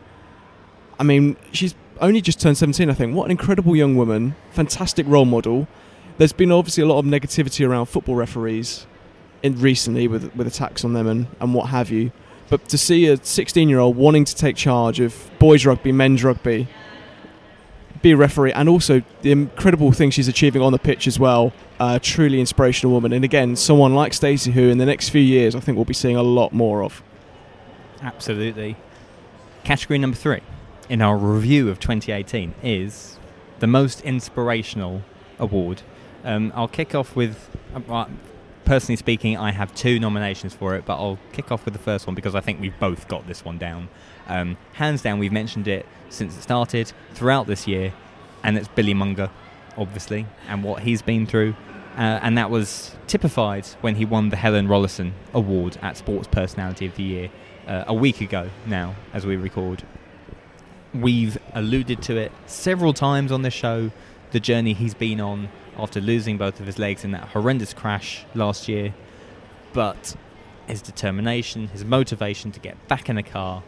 B: I mean, she's only just turned seventeen, I think. What an incredible young woman. Fantastic role model. There's been obviously a lot of negativity around football referees in recently with with attacks on them and, and what have you. But to see a sixteen-year-old wanting to take charge of boys rugby, men's rugby, be a referee, and also the incredible thing she's achieving on the pitch as well. A truly inspirational woman, and again, someone like Stacey, who in the next few years I think we'll be seeing a lot more of.
A: Absolutely. Category number three in our review of twenty eighteen is the most inspirational award. Um, I'll kick off with, uh, personally speaking, I have two nominations for it, but I'll kick off with the first one because I think we've both got this one down. Um, hands down, we've mentioned it since it started, throughout this year, and it's Billy Munger, obviously, and what he's been through. Uh, and that was typified when he won the Helen Rollason Award at Sports Personality of the Year uh, a week ago now, as we record. We've alluded to it several times on this show, the journey he's been on after losing both of his legs in that horrendous crash last year. But his determination, his motivation to get back in a car,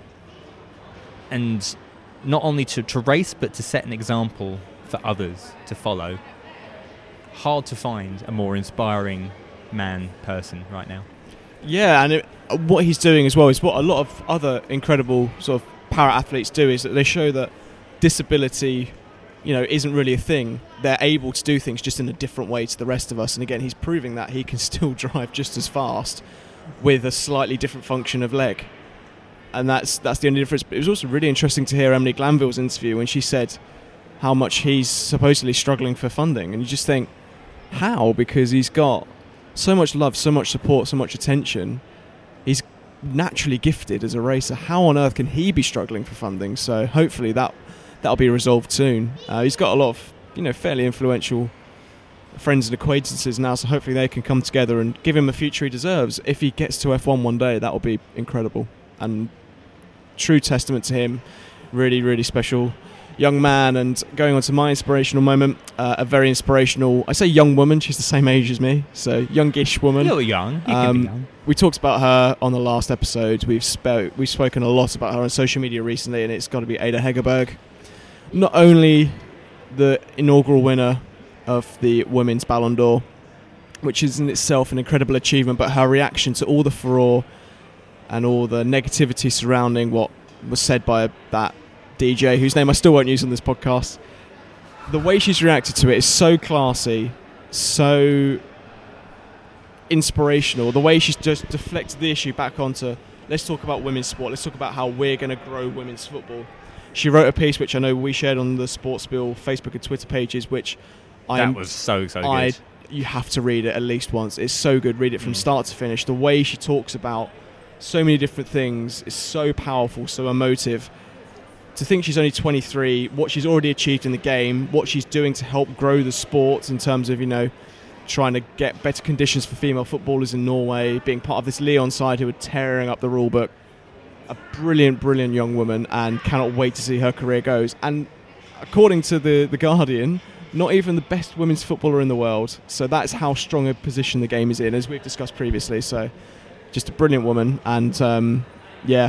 A: and not only to, to race, but to set an example for others to follow. Hard to find a more inspiring man, person right now.
B: Yeah, and it, what he's doing as well is what a lot of other incredible sort of para-athletes do, is that they show that disability, you know, isn't really a thing. They're able to do things just in a different way to the rest of us. And again, he's proving that he can still drive just as fast with a slightly different function of leg. And that's that's the only difference. But it was also really interesting to hear Emily Glanville's interview when she said how much he's supposedly struggling for funding. And you just think, how? Because he's got so much love, so much support, so much attention. He's naturally gifted as a racer. How on earth can he be struggling for funding? So hopefully that that'll be resolved soon. Uh, he's got a lot of, you know, fairly influential friends and acquaintances now, so hopefully they can come together and give him the future he deserves. If he gets to F one one day, that will be incredible. And true testament to him. Really, really special young man. And going on to my inspirational moment, uh, a very inspirational, I say young woman, she's the same age as me, so youngish woman.
A: A little young. You
B: um,
A: can be young.
B: We talked about her on the last episode. We've spoke, we've spoken a lot about her on social media recently, and it's got to be Ada Hegerberg. Not only the inaugural winner of the Women's Ballon d'Or, which is in itself an incredible achievement, but her reaction to all the furore and all the negativity surrounding what was said by that D J, whose name I still won't use on this podcast, the way she's reacted to it is so classy, so inspirational. The way she's just deflected the issue back onto, let's talk about women's sport, let's talk about how we're going to grow women's football. She wrote a piece which I know we shared on the Sportsbill Facebook and Twitter pages, which I
A: That was so, so
B: I,
A: good.
B: You have to read it at least once. It's so good. Read it from
A: Mm.
B: start to finish. The way she talks about so many different things is so powerful, so emotive. To think she's only twenty-three, what she's already achieved in the game, what she's doing to help grow the sport in terms of, you know, trying to get better conditions for female footballers in Norway, being part of this Leon side who are tearing up the rule book. A brilliant, brilliant young woman, and cannot wait to see her career goes. And according to the, the Guardian, not even the best women's footballer in the world. So that's how strong a position the game is in, as we've discussed previously. So just a brilliant woman, and um, yeah,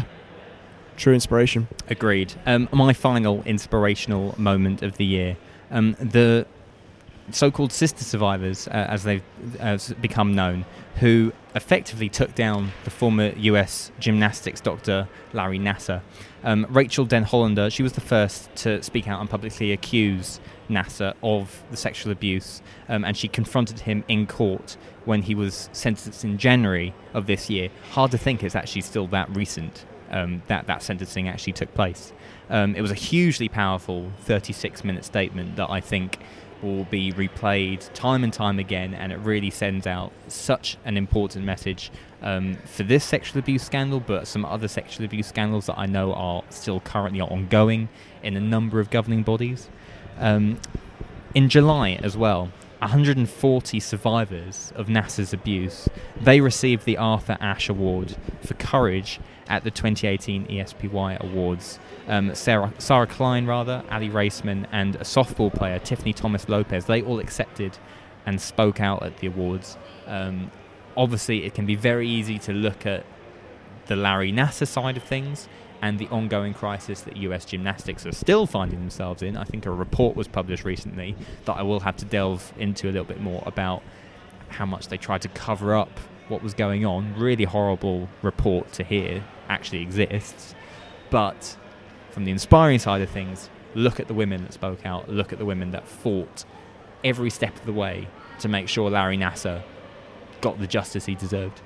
B: true inspiration.
A: Agreed. Um, my final inspirational moment of the year, um, the so-called sister survivors, uh, as they've uh, become known, who effectively took down the former U S gymnastics doctor Larry Nassar. Um, Rachel Den Hollander, she was the first to speak out and publicly accuse Nassar of the sexual abuse, um, and she confronted him in court when he was sentenced in January of this year. Hard to think it's actually still that recent um, that that sentencing actually took place. Um, it was a hugely powerful thirty-six minute statement that I think will be replayed time and time again, and it really sends out such an important message um, for this sexual abuse scandal, but some other sexual abuse scandals that I know are still currently ongoing in a number of governing bodies. Um, in July as well, one hundred forty survivors of Nassar's abuse, they received the Arthur Ashe Award for courage at the twenty eighteen E S P Y Awards. Um, Sarah, Sarah Klein, rather, Ali Raceman, and a softball player, Tiffany Thomas Lopez, they all accepted and spoke out at the awards. Um, obviously, it can be very easy to look at the Larry Nassar side of things and the ongoing crisis that U S gymnastics are still finding themselves in. I think a report was published recently that I will have to delve into a little bit more about how much they tried to cover up what was going on. Really horrible report to hear actually exists. But from the inspiring side of things, look at the women that spoke out, look at the women that fought every step of the way to make sure Larry Nassar got the justice he deserved.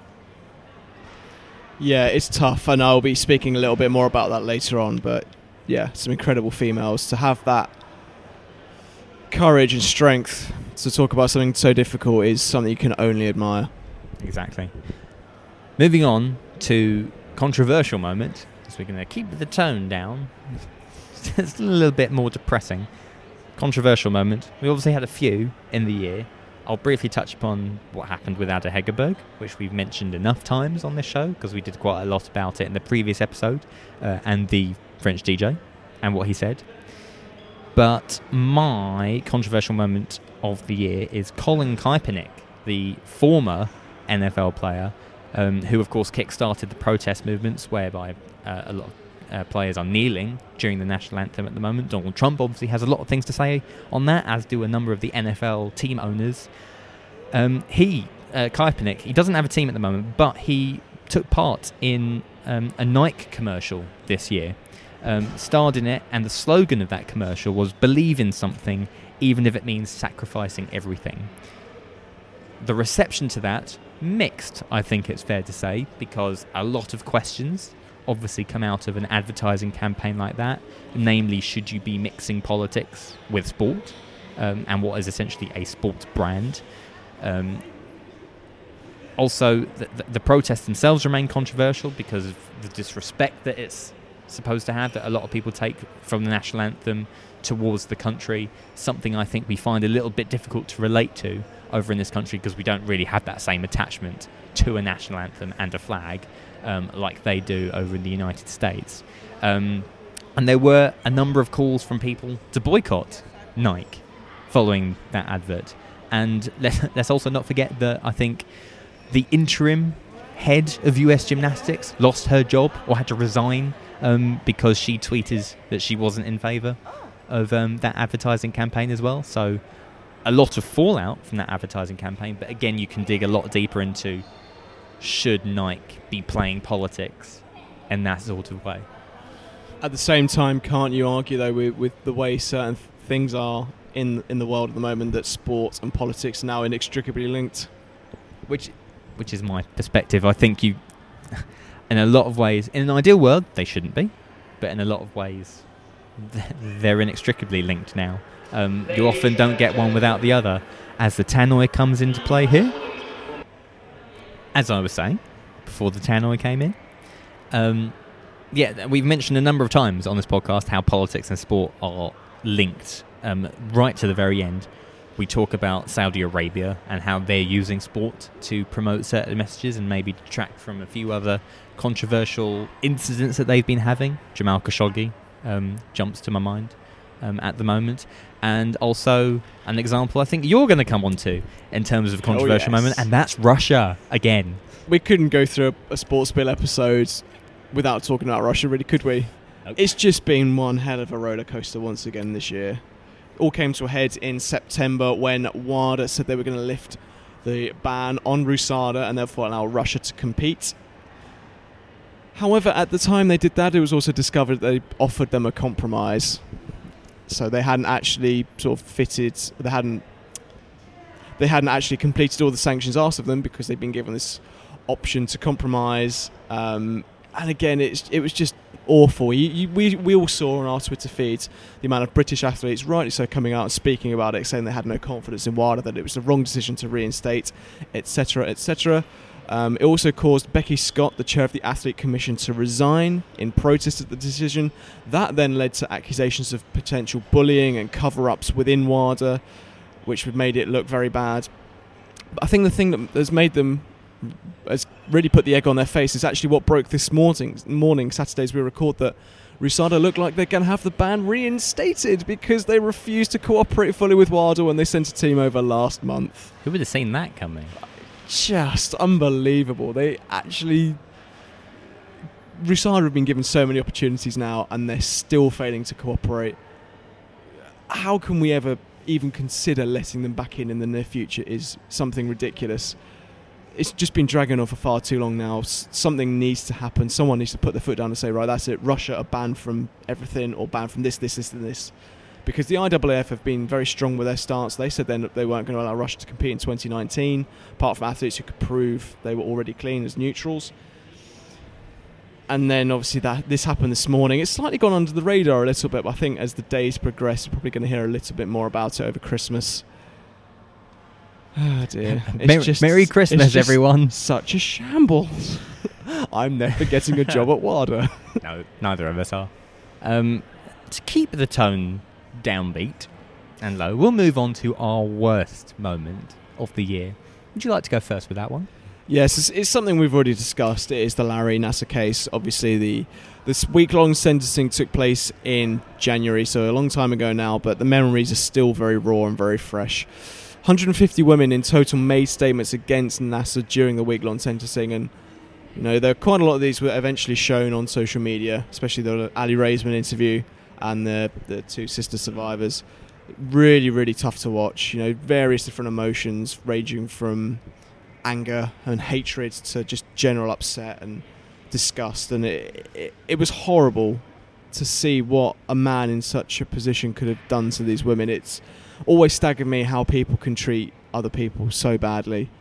B: Yeah, it's tough, and I'll be speaking a little bit more about that later on, but yeah, some incredible females. To have that courage and strength to talk about something so difficult is something you can only admire.
A: Exactly. Moving on to controversial moment, because we're going to keep the tone down. It's a little bit more depressing. Controversial moment. We obviously had a few in the year. I'll briefly touch upon what happened with Ada Hegerberg, which we've mentioned enough times on this show because we did quite a lot about it in the previous episode, uh, and the French D J and what he said. But my controversial moment of the year is Colin Kaepernick, the former N F L player, um, who of course kick-started the protest movements whereby uh, a lot of uh, players are kneeling during the national anthem at the moment. Donald Trump obviously has a lot of things to say on that, as do a number of the N F L team owners. Um, he, uh, Kaepernick, he doesn't have a team at the moment, but he took part in um, a Nike commercial this year, um, starred in it, and the slogan of that commercial was "Believe in something, even if it means sacrificing everything." The reception to that, mixed, I think it's fair to say, because a lot of questions obviously come out of an advertising campaign like that, namely, should you be mixing politics with sport, um, and what is essentially a sports brand? Um, also, the, the, the protests themselves remain controversial because of the disrespect that it's supposed to have, that a lot of people take from the national anthem towards the country, something I think we find a little bit difficult to relate to over in this country because we don't really have that same attachment to a national anthem and a flag um, like they do over in the United States. Um, and there were a number of calls from people to boycott Nike following that advert. And let's, let's also not forget that I think the interim head of U S Gymnastics lost her job or had to resign um, because she tweeted that she wasn't in favour of um, that advertising campaign as well. So a lot of fallout from that advertising campaign. But again, you can dig a lot deeper into, should Nike be playing politics in that sort of way?
B: At the same time, can't you argue, though, with, with the way certain th- things are in in the world at the moment, that sports and politics are now inextricably linked?
A: Which which is my perspective. I think you, in a lot of ways, in an ideal world, they shouldn't be. But in a lot of ways, they're inextricably linked now. Um, you often don't get one without the other, as the tannoy comes into play here. As I was saying, before the tannoy came in, um, yeah, we've mentioned a number of times on this podcast how politics and sport are linked um, right to the very end. We talk about Saudi Arabia and how they're using sport to promote certain messages and maybe detract from a few other controversial incidents that they've been having. Jamal Khashoggi um, jumps to my mind um, at the moment. And also an example I think you're going to come on to in terms of a controversial
B: oh, yes.
A: moment, and that's Russia again.
B: We couldn't go through a, a Sports Bill episode without talking about Russia, really, could we?
A: Nope.
B: It's just been one hell of a roller coaster once again this year. All came to a head in September when WADA said they were going to lift the ban on R U S A D A and therefore allow Russia to compete. However, at the time they did that, it was also discovered they offered them a compromise. So they hadn't actually sort of fitted, they hadn't they hadn't actually completed all the sanctions asked of them because they'd been given this option to compromise. Um, and again, it's, it was just awful. You, you, we, we all saw on our Twitter feeds the amount of British athletes, rightly so, coming out and speaking about it, saying they had no confidence in WADA, that it was the wrong decision to reinstate, et cetera, et cetera. Um, it also caused Becky Scott, the chair of the Athlete Commission, to resign in protest of the decision. That then led to accusations of potential bullying and cover-ups within WADA, which made it look very bad. But I think the thing that has made them, has really put the egg on their face, is actually what broke this morning, morning Saturdays we record, that R U S A D A look like they're going to have the ban reinstated because they refused to cooperate fully with WADA when they sent a team over last month.
A: Who would have seen that coming?
B: Just unbelievable. They actually... R U S A D A have been given so many opportunities now and they're still failing to cooperate. How can we ever even consider letting them back in in the near future is something ridiculous. It's just been dragging on for far too long now. S- something needs to happen. Someone needs to put their foot down and say, right, that's it. Russia are banned from everything, or banned from this, this, this, and this. Because the I A A F have been very strong with their stance. They said then that they weren't going to allow Russia to compete in twenty nineteen, apart from athletes who could prove they were already clean as neutrals. And then obviously that this happened this morning. It's slightly gone under the radar a little bit, but I think as the days progress, we're probably going to hear a little bit more about it over Christmas. Oh dear. It's
A: Merry,
B: just,
A: Merry
B: it's
A: Christmas,
B: just
A: everyone.
B: Such a shambles. I'm never getting a job at WADA.
A: No, neither of us are. Um, to keep the tone downbeat and low, we'll move on to our worst moment of the year. Would you like to go first with that one?
B: Yes, it's, it's something we've already discussed. It is the Larry Nassar case. Obviously, the this week-long sentencing took place in January, so a long time ago now, but the memories are still very raw and very fresh. one hundred fifty women in total made statements against Nassar during the week-long sentencing, and you know, there are quite a lot of these were eventually shown on social media, especially the Ali Raisman interview and the the two sister survivors. Really, really tough to watch. You know, various different emotions ranging from anger and hatred to just general upset and disgust, and it, it it was horrible to see what a man in such a position could have done to these women. It's always staggered me how people can treat other people so badly,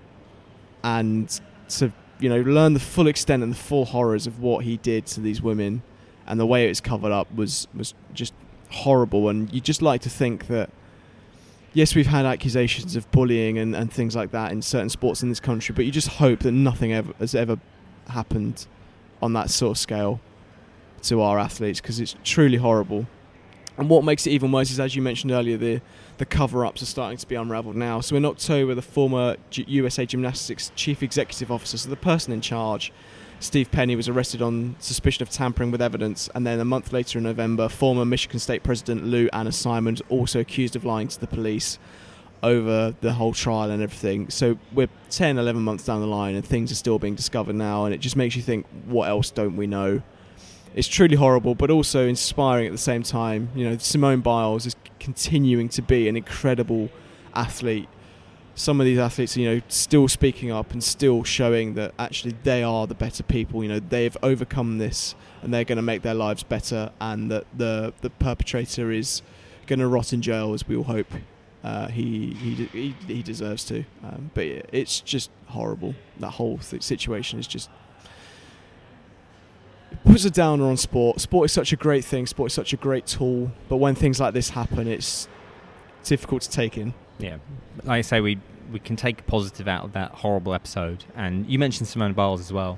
B: and to you know learn the full extent and the full horrors of what he did to these women and the way it was covered up was was just horrible. And you just like to think that yes, we've had accusations of bullying and, and things like that in certain sports in this country, but you just hope that nothing ever has ever happened on that sort of scale to our athletes, because it's truly horrible. And what makes it even worse is, as you mentioned earlier, the the cover-ups are starting to be unravelled now. So in October, the former G- U S A Gymnastics chief executive officer, so the person in charge, Steve Penny, was arrested on suspicion of tampering with evidence, and then a month later in November, former Michigan State President Lou Anna Simons also accused of lying to the police over the whole trial and everything. So we're ten, eleven months down the line and things are still being discovered now, and it just makes you think, what else don't we know? It's truly horrible, but also inspiring at the same time. You know, Simone Biles is continuing to be an incredible athlete. Some of these athletes are, you know, still speaking up and still showing that actually they are the better people. You know, they've overcome this and they're going to make their lives better, and that the the perpetrator is going to rot in jail, as we all hope uh, he, he he he deserves to. Um, but yeah, it's just horrible. That whole th- situation is just puts a downer on sport. Sport is such a great thing. Sport is such a great tool. But when things like this happen, it's difficult to take in.
A: Yeah, like I say, we we can take a positive out of that horrible episode. And you mentioned Simone Biles as well.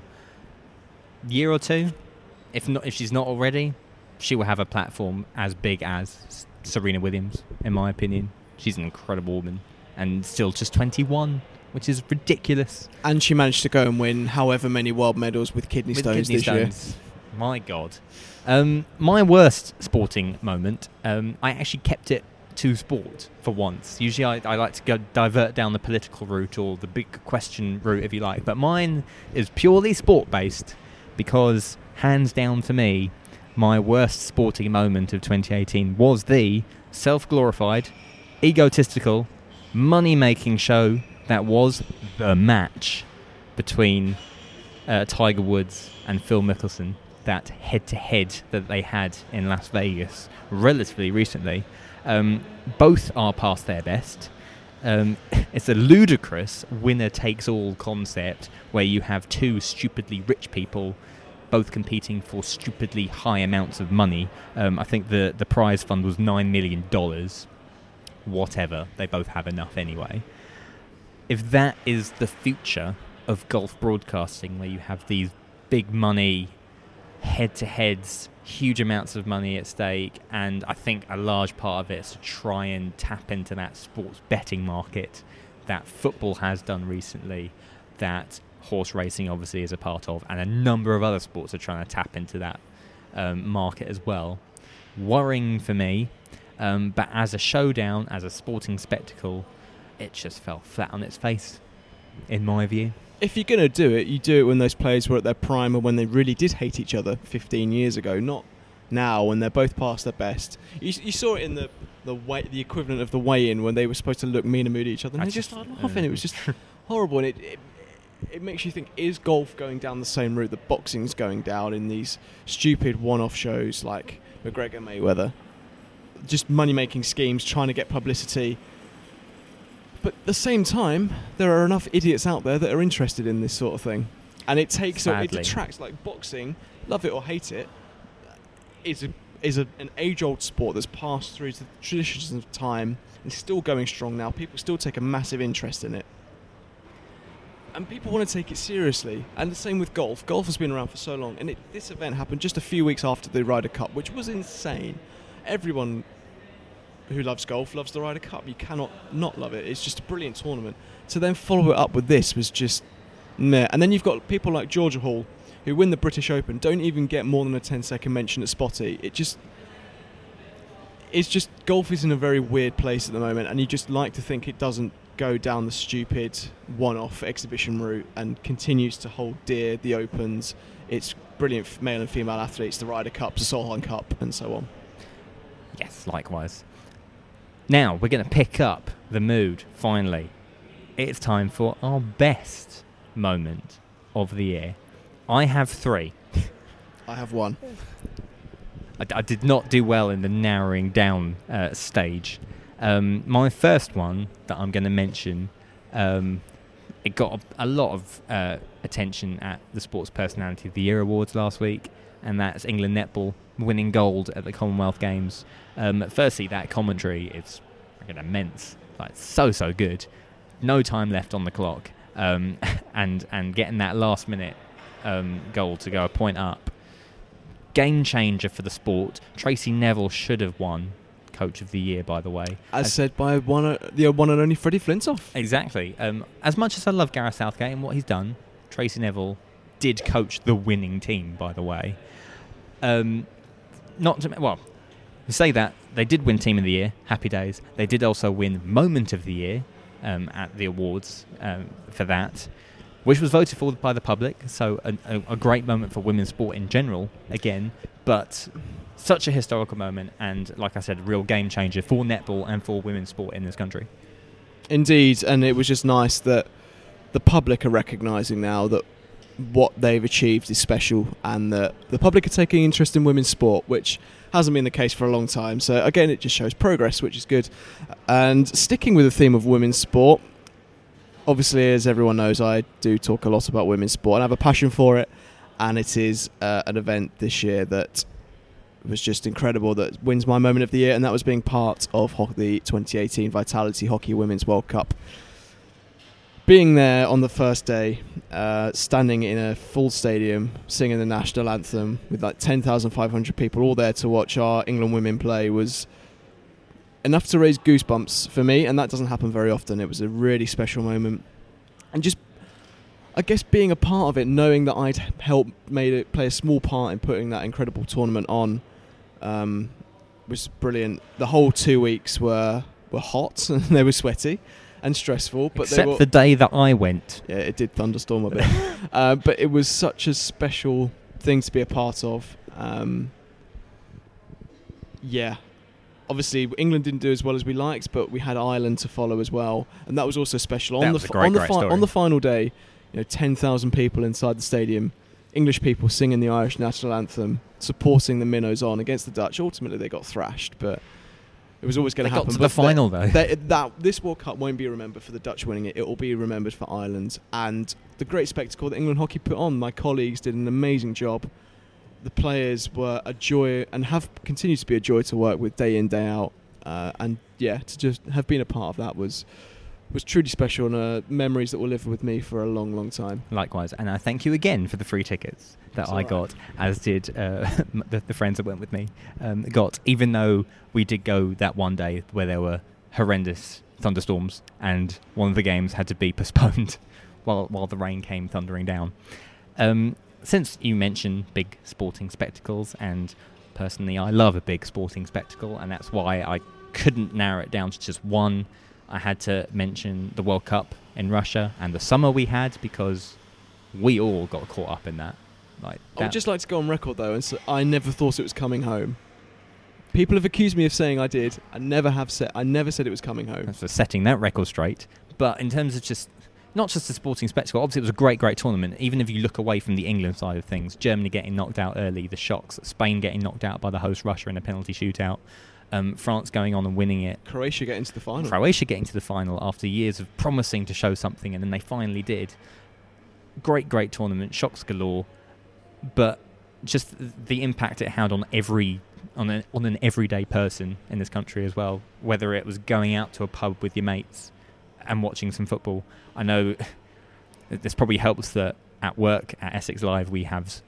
A: Year or two, if not, if she's not already, she will have a platform as big as Serena Williams. In my opinion, she's an incredible woman, and still just twenty-one, which is ridiculous.
B: And she managed to go and win however many world medals with kidney
A: with
B: stones
A: kidney
B: this
A: stones. year. My God. Um, my worst sporting moment, um, I actually kept it to sport for once. Usually I, I like to go divert down the political route or the big question route, if you like. But mine is purely sport-based because, hands down for me, my worst sporting moment of twenty eighteen was the self-glorified, egotistical, money-making show that was The Match between uh, Tiger Woods and Phil Mickelson. That head-to-head that they had in Las Vegas relatively recently. Um, both are past their best. Um, it's a ludicrous winner-takes-all concept where you have two stupidly rich people both competing for stupidly high amounts of money. Um, I think the, the prize fund was nine million dollars. Whatever. They both have enough anyway. If that is the future of golf broadcasting, where you have these big money head-to-heads, huge amounts of money at stake, and I think a large part of it is to try and tap into that sports betting market that football has done recently, that horse racing obviously is a part of, and a number of other sports are trying to tap into that um, market as well. Worrying for me, um, but as a showdown, as a sporting spectacle, it just fell flat on its face, in my view.
B: If you're going to do it, you do it when those players were at their prime or when they really did hate each other fifteen years ago, not now when they're both past their best. You, you saw it in the the way, the equivalent of the weigh-in when they were supposed to look mean and moody at each other, and
A: I
B: they just started laughing. It was just horrible, and it, it it makes you think, is golf going down the same route that boxing's going down in these stupid one-off shows like McGregor Mayweather? Just money-making schemes, trying to get publicity. But at the same time, there are enough idiots out there that are interested in this sort of thing. And it takes, a, it detracts, like boxing, love it or hate it, is a, is a, an age-old sport that's passed through the traditions of time and still going strong now. People still take a massive interest in it. And people want to take it seriously. And the same with golf. Golf has been around for so long. And it, this event happened just a few weeks after the Ryder Cup, which was insane. Everyone who loves golf loves the Ryder Cup. You cannot not love it. It's just a brilliant tournament. To then follow it up with this was just meh. And then you've got people like Georgia Hall, who win the British Open, don't even get more than a ten second mention at Spotty. It just... It's just... Golf is in a very weird place at the moment, and you just like to think it doesn't go down the stupid one-off exhibition route and continues to hold dear the Opens, its brilliant male and female athletes, the Ryder Cup, the Solheim Cup, and so on.
A: Yes, likewise. Now, we're going to pick up the mood, finally. It's time for our best moment of the year. I have three.
B: I have one.
A: I, I did not do well in the narrowing down uh, stage. Um, my first one that I'm going to mention, um, it got a, a lot of uh, attention at the Sports Personality of the Year Awards last week, and that's England netball winning gold at the Commonwealth Games. Um, firstly, that commentary is freaking immense, like so so good. No time left on the clock, um, and and getting that last minute um, goal to go a point up, game changer for the sport. Tracy Neville should have won Coach of the Year, by the way.
B: As, as said by one, uh, the one and only Freddie Flintoff.
A: Exactly. Um, as much as I love Gareth Southgate and what he's done, Tracy Neville did coach the winning team, by the way. Um, not to, well, to say that, they did win Team of the Year, happy days. They did also win Moment of the Year um, at the awards um, for that, which was voted for by the public, so a, a, a great moment for women's sport in general, again, but such a historical moment, and like I said, a real game changer for netball and for women's sport in this country.
B: Indeed, and it was just nice that the public are recognising now that what they've achieved is special, and that the public are taking interest in women's sport, which hasn't been the case for a long time. So again, it just shows progress, which is good. And sticking with the theme of women's sport, obviously, as everyone knows, I do talk a lot about women's sport and I have a passion for it, and it is uh, an event this year that was just incredible, that wins my moment of the year, and that was being part of ho- the twenty eighteen Vitality Hockey Women's World Cup. Being there on the first day, uh, standing in a full stadium, singing the national anthem with like ten thousand five hundred people all there to watch our England women play was enough to raise goosebumps for me, and that doesn't happen very often. It was a really special moment. And just, I guess, being a part of it, knowing that I'd helped made it play a small part in putting that incredible tournament on, um, was brilliant. The whole two weeks were were hot and they were sweaty and stressful, but
A: except
B: they were,
A: the day that I went.
B: Yeah, it did thunderstorm a bit, uh, but it was such a special thing to be a part of. Um, yeah, obviously England didn't do as well as we liked, but we had Ireland to follow as well, and that was also special.
A: That
B: on
A: was
B: the
A: a great,
B: on the
A: great
B: fi-
A: story.
B: on the final day, you know, ten thousand people inside the stadium, English people singing the Irish national anthem, supporting the Minnows on against the Dutch. Ultimately, they got thrashed, but it was always going
A: They
B: to
A: got
B: happen.
A: to
B: But
A: the final, though.
B: they, that this World Cup won't be remembered for the Dutch winning it. It will be remembered for Ireland and the great spectacle that England hockey put on. My colleagues did an amazing job. The players were a joy and have continued to be a joy to work with day in, day out. Uh, and yeah, to just have been a part of that was was truly special, and uh, memories that will live with me for a long, long time.
A: Likewise, and I thank you again for the free tickets that
B: It's
A: I
B: all right.
A: got, as did uh, the, the friends that went with me um, got, even though we did go that one day where there were horrendous thunderstorms and one of the games had to be postponed while while the rain came thundering down. Um, since you mentioned big sporting spectacles, and personally I love a big sporting spectacle, and that's why I couldn't narrow it down to just one. I had to mention the World Cup in Russia and the summer we had, because we all got caught up in that. Like
B: I would
A: that-
B: just like to go on record though and say I never thought it was coming home. People have accused me of saying I did. I never have said. I never said it was coming home.
A: for setting that record straight. But in terms of just, not just the sporting spectacle, obviously it was a great, great tournament. Even if you look away from the England side of things, Germany getting knocked out early, the shocks, Spain getting knocked out by the host Russia in a penalty shootout, um, France going on and winning it,
B: Croatia getting to the final.
A: Croatia getting to the final after years of promising to show something, and then they finally did. Great, great tournament, shocks galore. But just the impact it had on every on an on an everyday person in this country as well. Whether it was going out to a pub with your mates and watching some football. I know this probably helps that at work at Essex Live we have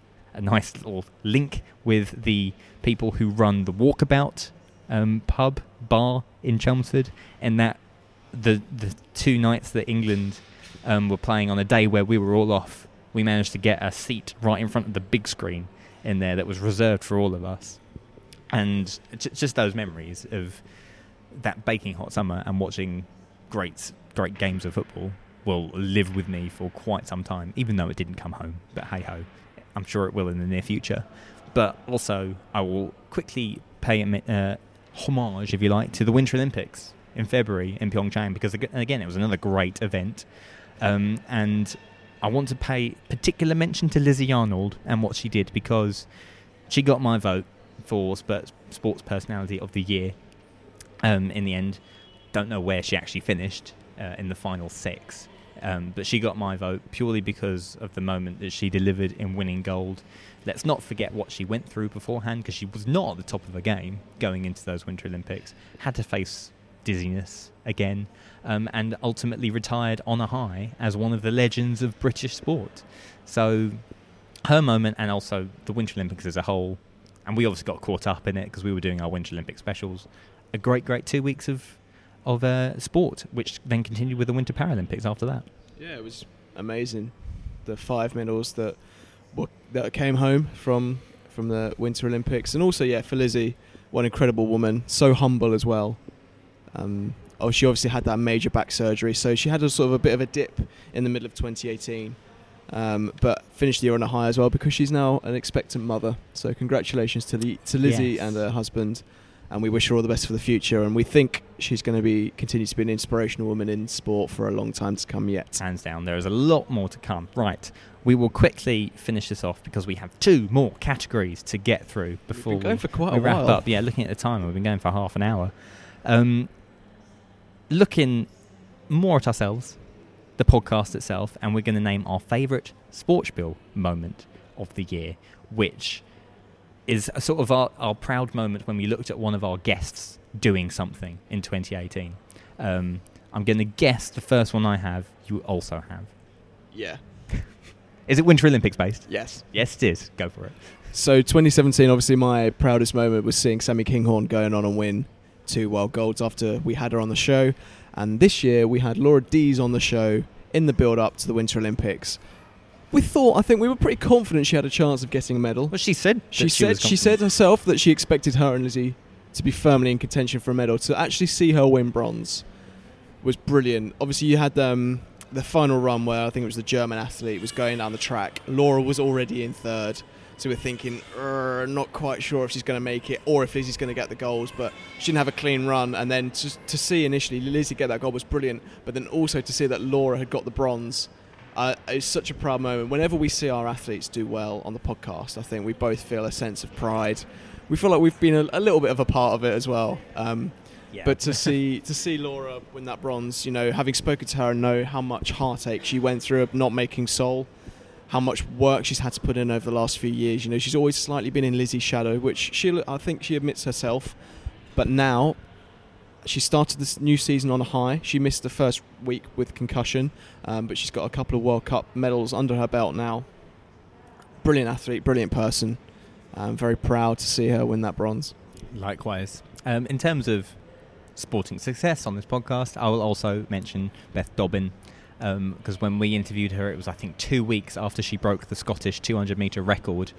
A: a nice little link with the people who run the Walkabout um, pub bar in Chelmsford, and that the the two nights that England um, were playing on a day where we were all off, we managed to get a seat right in front of the big screen in there that was reserved for all of us. And j- just those memories of that baking hot summer and watching great great games of football will live with me for quite some time, even though it didn't come home. But hey-ho, I'm sure it will in the near future. But also, I will quickly pay uh, homage, if you like, to the Winter Olympics in February in Pyeongchang, because, again, it was another great event. Um, and I want to pay particular mention to Lizzie Arnold and what she did, because she got my vote for Sports Personality of the Year um, in the end. Don't know where she actually finished uh, in the final six, um, but she got my vote purely because of the moment that she delivered in winning gold. Let's not forget what she went through beforehand, because she was not at the top of her game going into those Winter Olympics, had to face dizziness again, um, and ultimately retired on a high as one of the legends of British sport. So her moment, and also the Winter Olympics as a whole, and we obviously got caught up in it because we were doing our Winter Olympic specials, a great, great two weeks of of uh, sport, which then continued with the Winter Paralympics after that.
B: Yeah, it was amazing. The five medals that were, that came home from from the Winter Olympics, and also, yeah, for Lizzie, what an incredible woman, so humble as well. Um, oh, she obviously had that major back surgery, so she had a sort of a bit of a dip in the middle of twenty eighteen, um, but finished the year on a high as well, because she's now an expectant mother. So congratulations to the, to Lizzie
A: Yes.
B: and her husband. And we wish her all the best for the future. And we think she's going to be continue to be an inspirational woman in sport for a long time to come yet.
A: Hands down, there is a lot more to come. Right, we will quickly finish this off because we have two more categories to get through before
B: We've been going
A: we,
B: for quite
A: we
B: a
A: wrap
B: while.
A: up. Yeah, looking at the time, we've been going for half an hour. Um, looking more at ourselves, the podcast itself, and we're going to name our favourite Sportsbill moment of the year, which is a sort of our, our proud moment when we looked at one of our guests doing something in twenty eighteen. Um, I'm going to guess the first one I have, you also have.
B: Yeah.
A: Is it Winter Olympics based?
B: Yes.
A: Yes, it is. Go for it.
B: So twenty seventeen, obviously my proudest moment was seeing Sammy Kinghorn going on and win two world golds after we had her on the show. And this year we had Laura Dees on the show in the build-up to the Winter Olympics. We thought, I think we were pretty confident she had a chance of getting a medal.
A: Well, she said
B: She
A: that
B: said
A: was
B: she said herself that she expected her and Lizzie to be firmly in contention for a medal. To actually see her win bronze was brilliant. Obviously, you had um, the final run where I think it was the German athlete was going down the track. Laura was already in third, so we're thinking, not quite sure if she's going to make it or if Lizzie's going to get the goals. But she didn't have a clean run, and then to, to see initially Lizzie get that goal was brilliant. But then also to see that Laura had got the bronze. Uh, it's such a proud moment. Whenever we see our athletes do well on the podcast, I think we both feel a sense of pride. We feel like we've been a, a little bit of a part of it as well. Um,
A: Yeah.
B: But to see to see Laura win that bronze, you know, having spoken to her and know how much heartache she went through of not making Seoul, how much work she's had to put in over the last few years. You know, she's always slightly been in Lizzie's shadow, which she I think she admits herself. But now she started this new season on a high. She missed the first week with concussion, um, but she's got a couple of World Cup medals under her belt now. Brilliant athlete, brilliant person. I'm very proud to see her win that bronze.
A: Likewise. Um, in terms of sporting success on this podcast, I will also mention Beth Dobbin, because um, when we interviewed her, it was, I think, two weeks after she broke the Scottish two hundred metre record.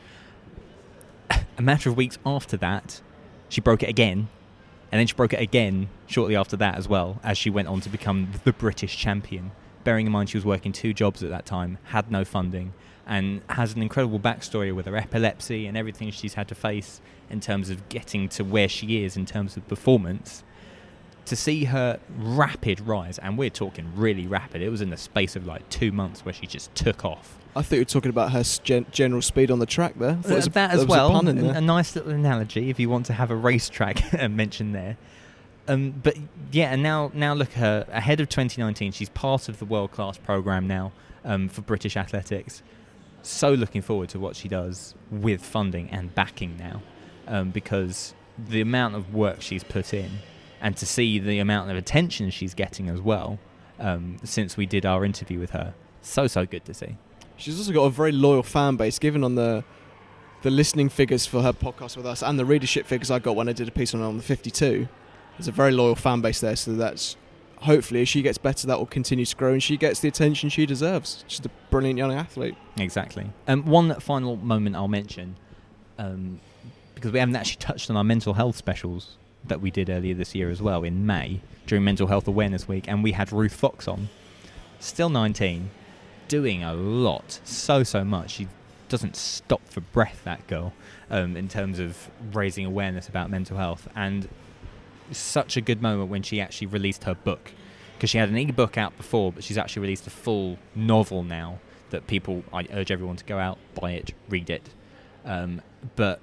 A: A matter of weeks after that, she broke it again, and then she broke it again shortly after that as well, as she went on to become the British champion. Bearing in mind she was working two jobs at that time, had no funding, and has an incredible backstory with her epilepsy and everything she's had to face in terms of getting to where she is in terms of performance. To see her rapid rise, and we're talking really rapid, it was in the space of like two months where she just took off.
B: I thought you were talking about her gen- general speed on the track there. I thought
A: Uh,
B: it was a-
A: that
B: there
A: as
B: was a
A: well,
B: pun in
A: a,
B: there.
A: a nice little analogy if you want to have a racetrack mentioned there. Um, but yeah, and now now look at her, ahead of twenty nineteen, she's part of the world-class programme now um, for British athletics. so looking forward to what she does with funding and backing now, um, because the amount of work she's put in, and to see the amount of attention she's getting as well, um, since we did our interview with her, so so good to see.
B: She's also got a very loyal fan base, given on the the listening figures for her podcast with us and the readership figures I got when I did a piece on her on the fifty-two. There's a very loyal fan base there, so that's hopefully as she gets better, that will continue to grow and she gets the attention she deserves. She's a brilliant young athlete.
A: Exactly. Um, one final moment I'll mention, um, because we haven't actually touched on our mental health specials that we did earlier this year as well in May during Mental Health Awareness Week, and we had Ruth Fox on, still nineteen, doing a lot, so so much. She doesn't stop for breath, that girl, um, in terms of raising awareness about mental health. And such a good moment when she actually released her book, because she had an e-book out before, but she's actually released a full novel now that people, I urge everyone to go out, buy it, read it. Um, but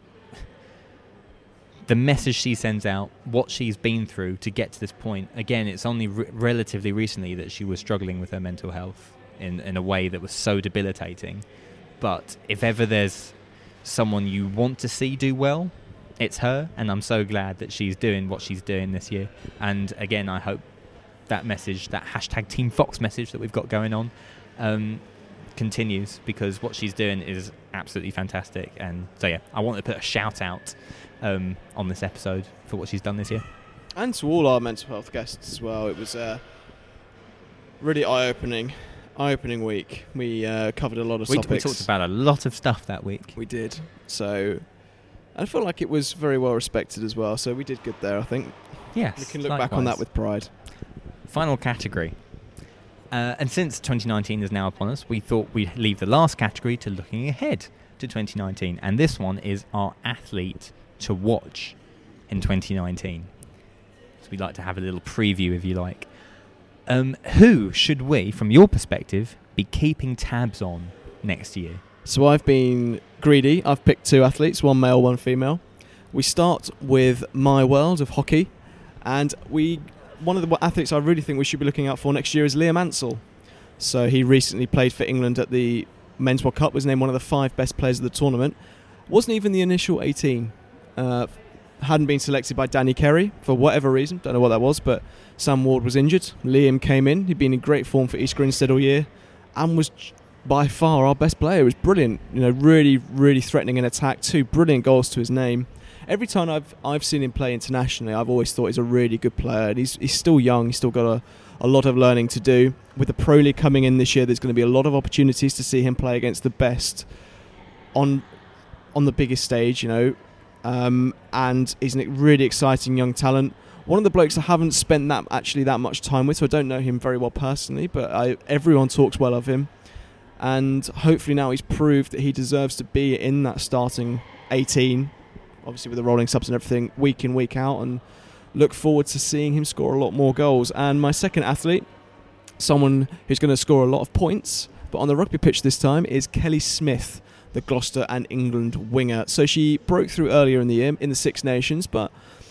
A: the message she sends out, what she's been through to get to this point, again, it's only re- relatively recently that she was struggling with her mental health in, in a way that was so debilitating. But if ever there's someone you want to see do well, it's her, and I'm so glad that she's doing what she's doing this year. And again, I hope that message, that hashtag Team Fox message that we've got going on, um, continues, because what she's doing is absolutely fantastic. And so yeah, I want to put a shout out um, on this episode for what she's done this year.
B: And to all our mental health guests as well. It was a really eye-opening eye-opening week. We uh, covered a lot of
A: we,
B: topics.
A: We talked about a lot of stuff that week.
B: We did. So I feel like it was very well respected as well. So we did good there, I think.
A: Yes,
B: we can look
A: likewise.
B: back on that with pride.
A: Final category. Uh, and since twenty nineteen is now upon us, we thought we'd leave the last category to looking ahead to twenty nineteen. And this one is our athlete to watch in twenty nineteen. So we'd like to have a little preview, if you like. Um, who should we, from your perspective, be keeping tabs on next year?
B: So I've been greedy. I've picked two athletes, one male, one female. We start with my world of hockey. And we one of the athletes I really think we should be looking out for next year is Liam Ansell. So he recently played for England at the Men's World Cup, was named one of the five best players of the tournament. Wasn't even the initial eighteen. Uh, hadn't been selected by Danny Kerry for whatever reason. Don't know what that was, but Sam Ward was injured. Liam came in. He'd been in great form for East Grinstead all year and was by far our best player. It was brilliant. You know, really, really threatening in attack. Two brilliant goals to his name. Every time I've I've seen him play internationally, I've always thought he's a really good player. And he's he's still young. He's still got a, a lot of learning to do. With the Pro League coming in this year, there's going to be a lot of opportunities to see him play against the best on on the biggest stage, you know. Um, and he's a really exciting young talent. One of the blokes I haven't spent that actually that much time with, so I don't know him very well personally, but I, everyone talks well of him. And hopefully now he's proved that he deserves to be in that starting eighteen, obviously with the rolling subs and everything, week in, week out, and look forward to seeing him score a lot more goals. And my second athlete, someone who's going to score a lot of points, but on the rugby pitch this time, is Kelly Smith, the Gloucester and England winger. So she broke through earlier in the year in the Six Nations, but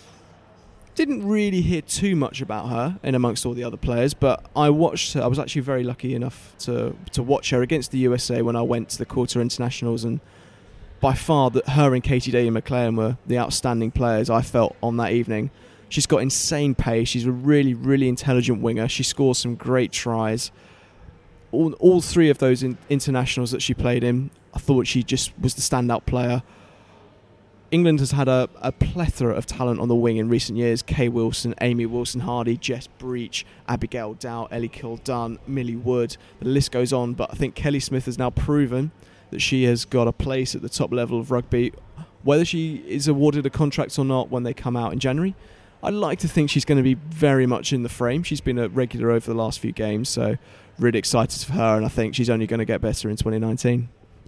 B: didn't really hear too much about her in amongst all the other players. But I watched her. I was actually very lucky enough to to watch her against the U S A when I went to the Quarter Internationals, and by far that her and Katie Daly-McLean were the outstanding players I felt on that evening. She's got insane pace. She's a really, really intelligent winger. She scores some great tries. All, all three of those in, internationals that she played in, I thought she just was the standout player. England has had a, a plethora of talent on the wing in recent years. Kay Wilson, Amy Wilson-Hardy, Jess Breach, Abigail Dow, Ellie Kildunn, Millie Wood. The list goes on, but I think Kelly Smith has now proven that she has got a place at the top level of rugby. Whether she is awarded a contract or not when they come out in January, I'd like to think she's going to be very much in the frame. She's been a regular over the last few games, so really excited for her, and I think she's only going to get better in twenty nineteen.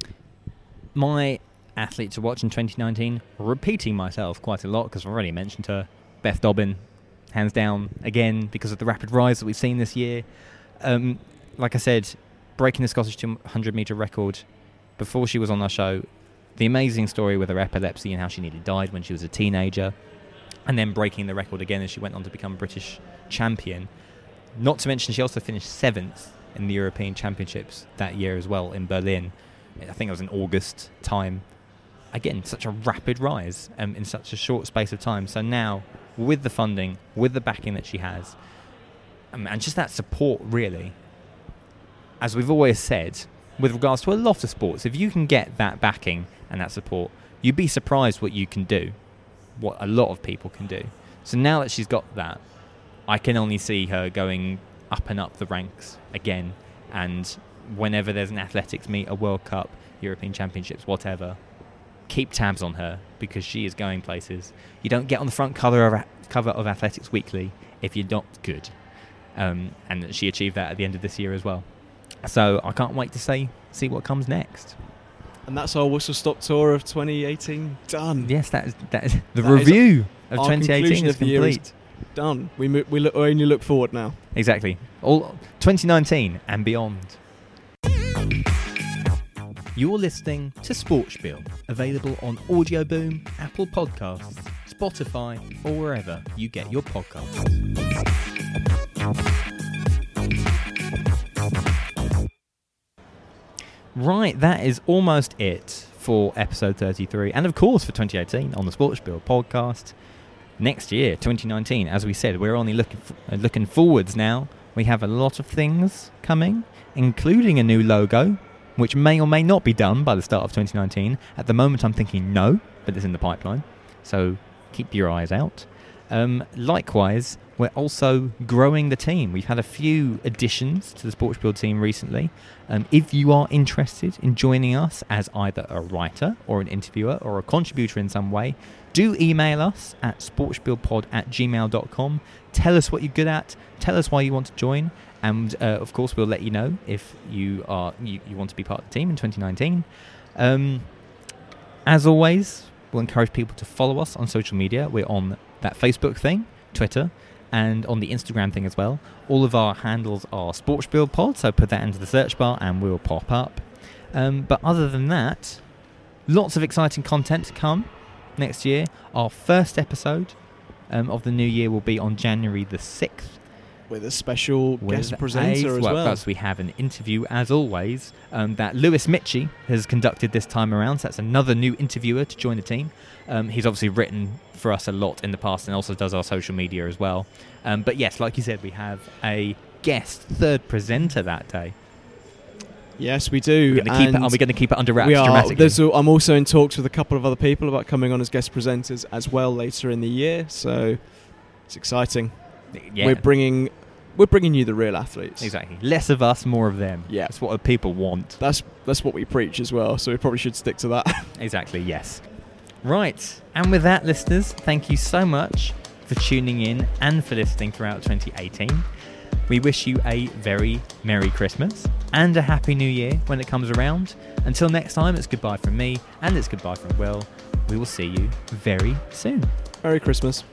A: My athlete to watch in twenty nineteen, repeating myself quite a lot because I've already mentioned her, Beth Dobbin, hands down, again, because of the rapid rise that we've seen this year. Um, like I said, breaking the Scottish two hundred metre record before she was on our show, the amazing story with her epilepsy and how she nearly died when she was a teenager, and then breaking the record again as she went on to become British champion. Not to mention she also finished seventh in the European Championships that year as well in Berlin. I think it was in August time. Again, such a rapid rise um, in such a short space of time. So now, with the funding, with the backing that she has, um, and just that support, really, as we've always said, with regards to a lot of sports, if you can get that backing and that support, you'd be surprised what you can do, what a lot of people can do. So now that she's got that, I can only see her going up and up the ranks again. And whenever there's an athletics meet, a World Cup, European Championships, whatever, keep tabs on her, because she is going places. You don't get on the front cover of, cover of Athletics Weekly if you're not good. Um, and she achieved that at the end of this year as well. So I can't wait to see, see what comes next.
B: And that's our whistle stop tour of twenty eighteen done.
A: Yes, that is, that is the
B: That
A: review
B: is
A: of twenty eighteen is
B: of the year is
A: complete.
B: Done. We mo- we look, only look forward now.
A: Exactly. All twenty nineteen and beyond. You're listening to Sportspiel, available on Audio Boom, Apple Podcasts, Spotify, or wherever you get your podcasts. Right, that is almost it for episode thirty-three, and of course for twenty eighteen on the Sportspiel podcast. Next year, twenty nineteen, as we said, we're only looking f- uh, looking forwards now. We have a lot of things coming, including a new logo, which may or may not be done by the start of twenty nineteen. At the moment, I'm thinking no, but it's in the pipeline. So keep your eyes out. Um, likewise, we're also growing the team. We've had a few additions to the Sportspiel team recently. Um, if you are interested in joining us as either a writer or an interviewer or a contributor in some way, do email us at sportspielpod at gmail dot com. Tell us what you're good at. Tell us why you want to join. And, uh, of course, we'll let you know if you are you, you want to be part of the team in twenty nineteen. Um, as always, we'll encourage people to follow us on social media. We're on that Facebook thing, Twitter, and on the Instagram thing as well. All of our handles are SportsbuildPod, so put that into the search bar and we'll pop up. Um, but other than that, lots of exciting content to come next year. Our first episode um, of the new year will be on January the sixth.
B: With a special
A: With
B: guest presenter
A: a,
B: as well.
A: Plus we have an interview, as always, um, that Lewis Mitchie has conducted this time around. So that's another new interviewer to join the team. Um, he's obviously written for us a lot in the past and also does our social media as well. Um, but yes, like you said, we have a guest third presenter that day.
B: Yes, we do.
A: We're gonna keep it, are we going to keep it under wraps
B: we are.
A: dramatically?
B: There's a, I'm also in talks with a couple of other people about coming on as guest presenters as well later in the year. So it's exciting.
A: Yeah.
B: We're bringing, we're bringing you the real athletes.
A: Exactly. Less of us, more of them.
B: Yeah.
A: That's what the people want.
B: That's that's what we preach as well. So we probably should stick to that.
A: Exactly, yes. Right. And with that, listeners, thank you so much for tuning in and for listening throughout twenty eighteen. We wish you a very Merry Christmas and a Happy New Year when it comes around. Until next time, it's goodbye from me and it's goodbye from Will. We will see you very soon.
B: Merry Christmas.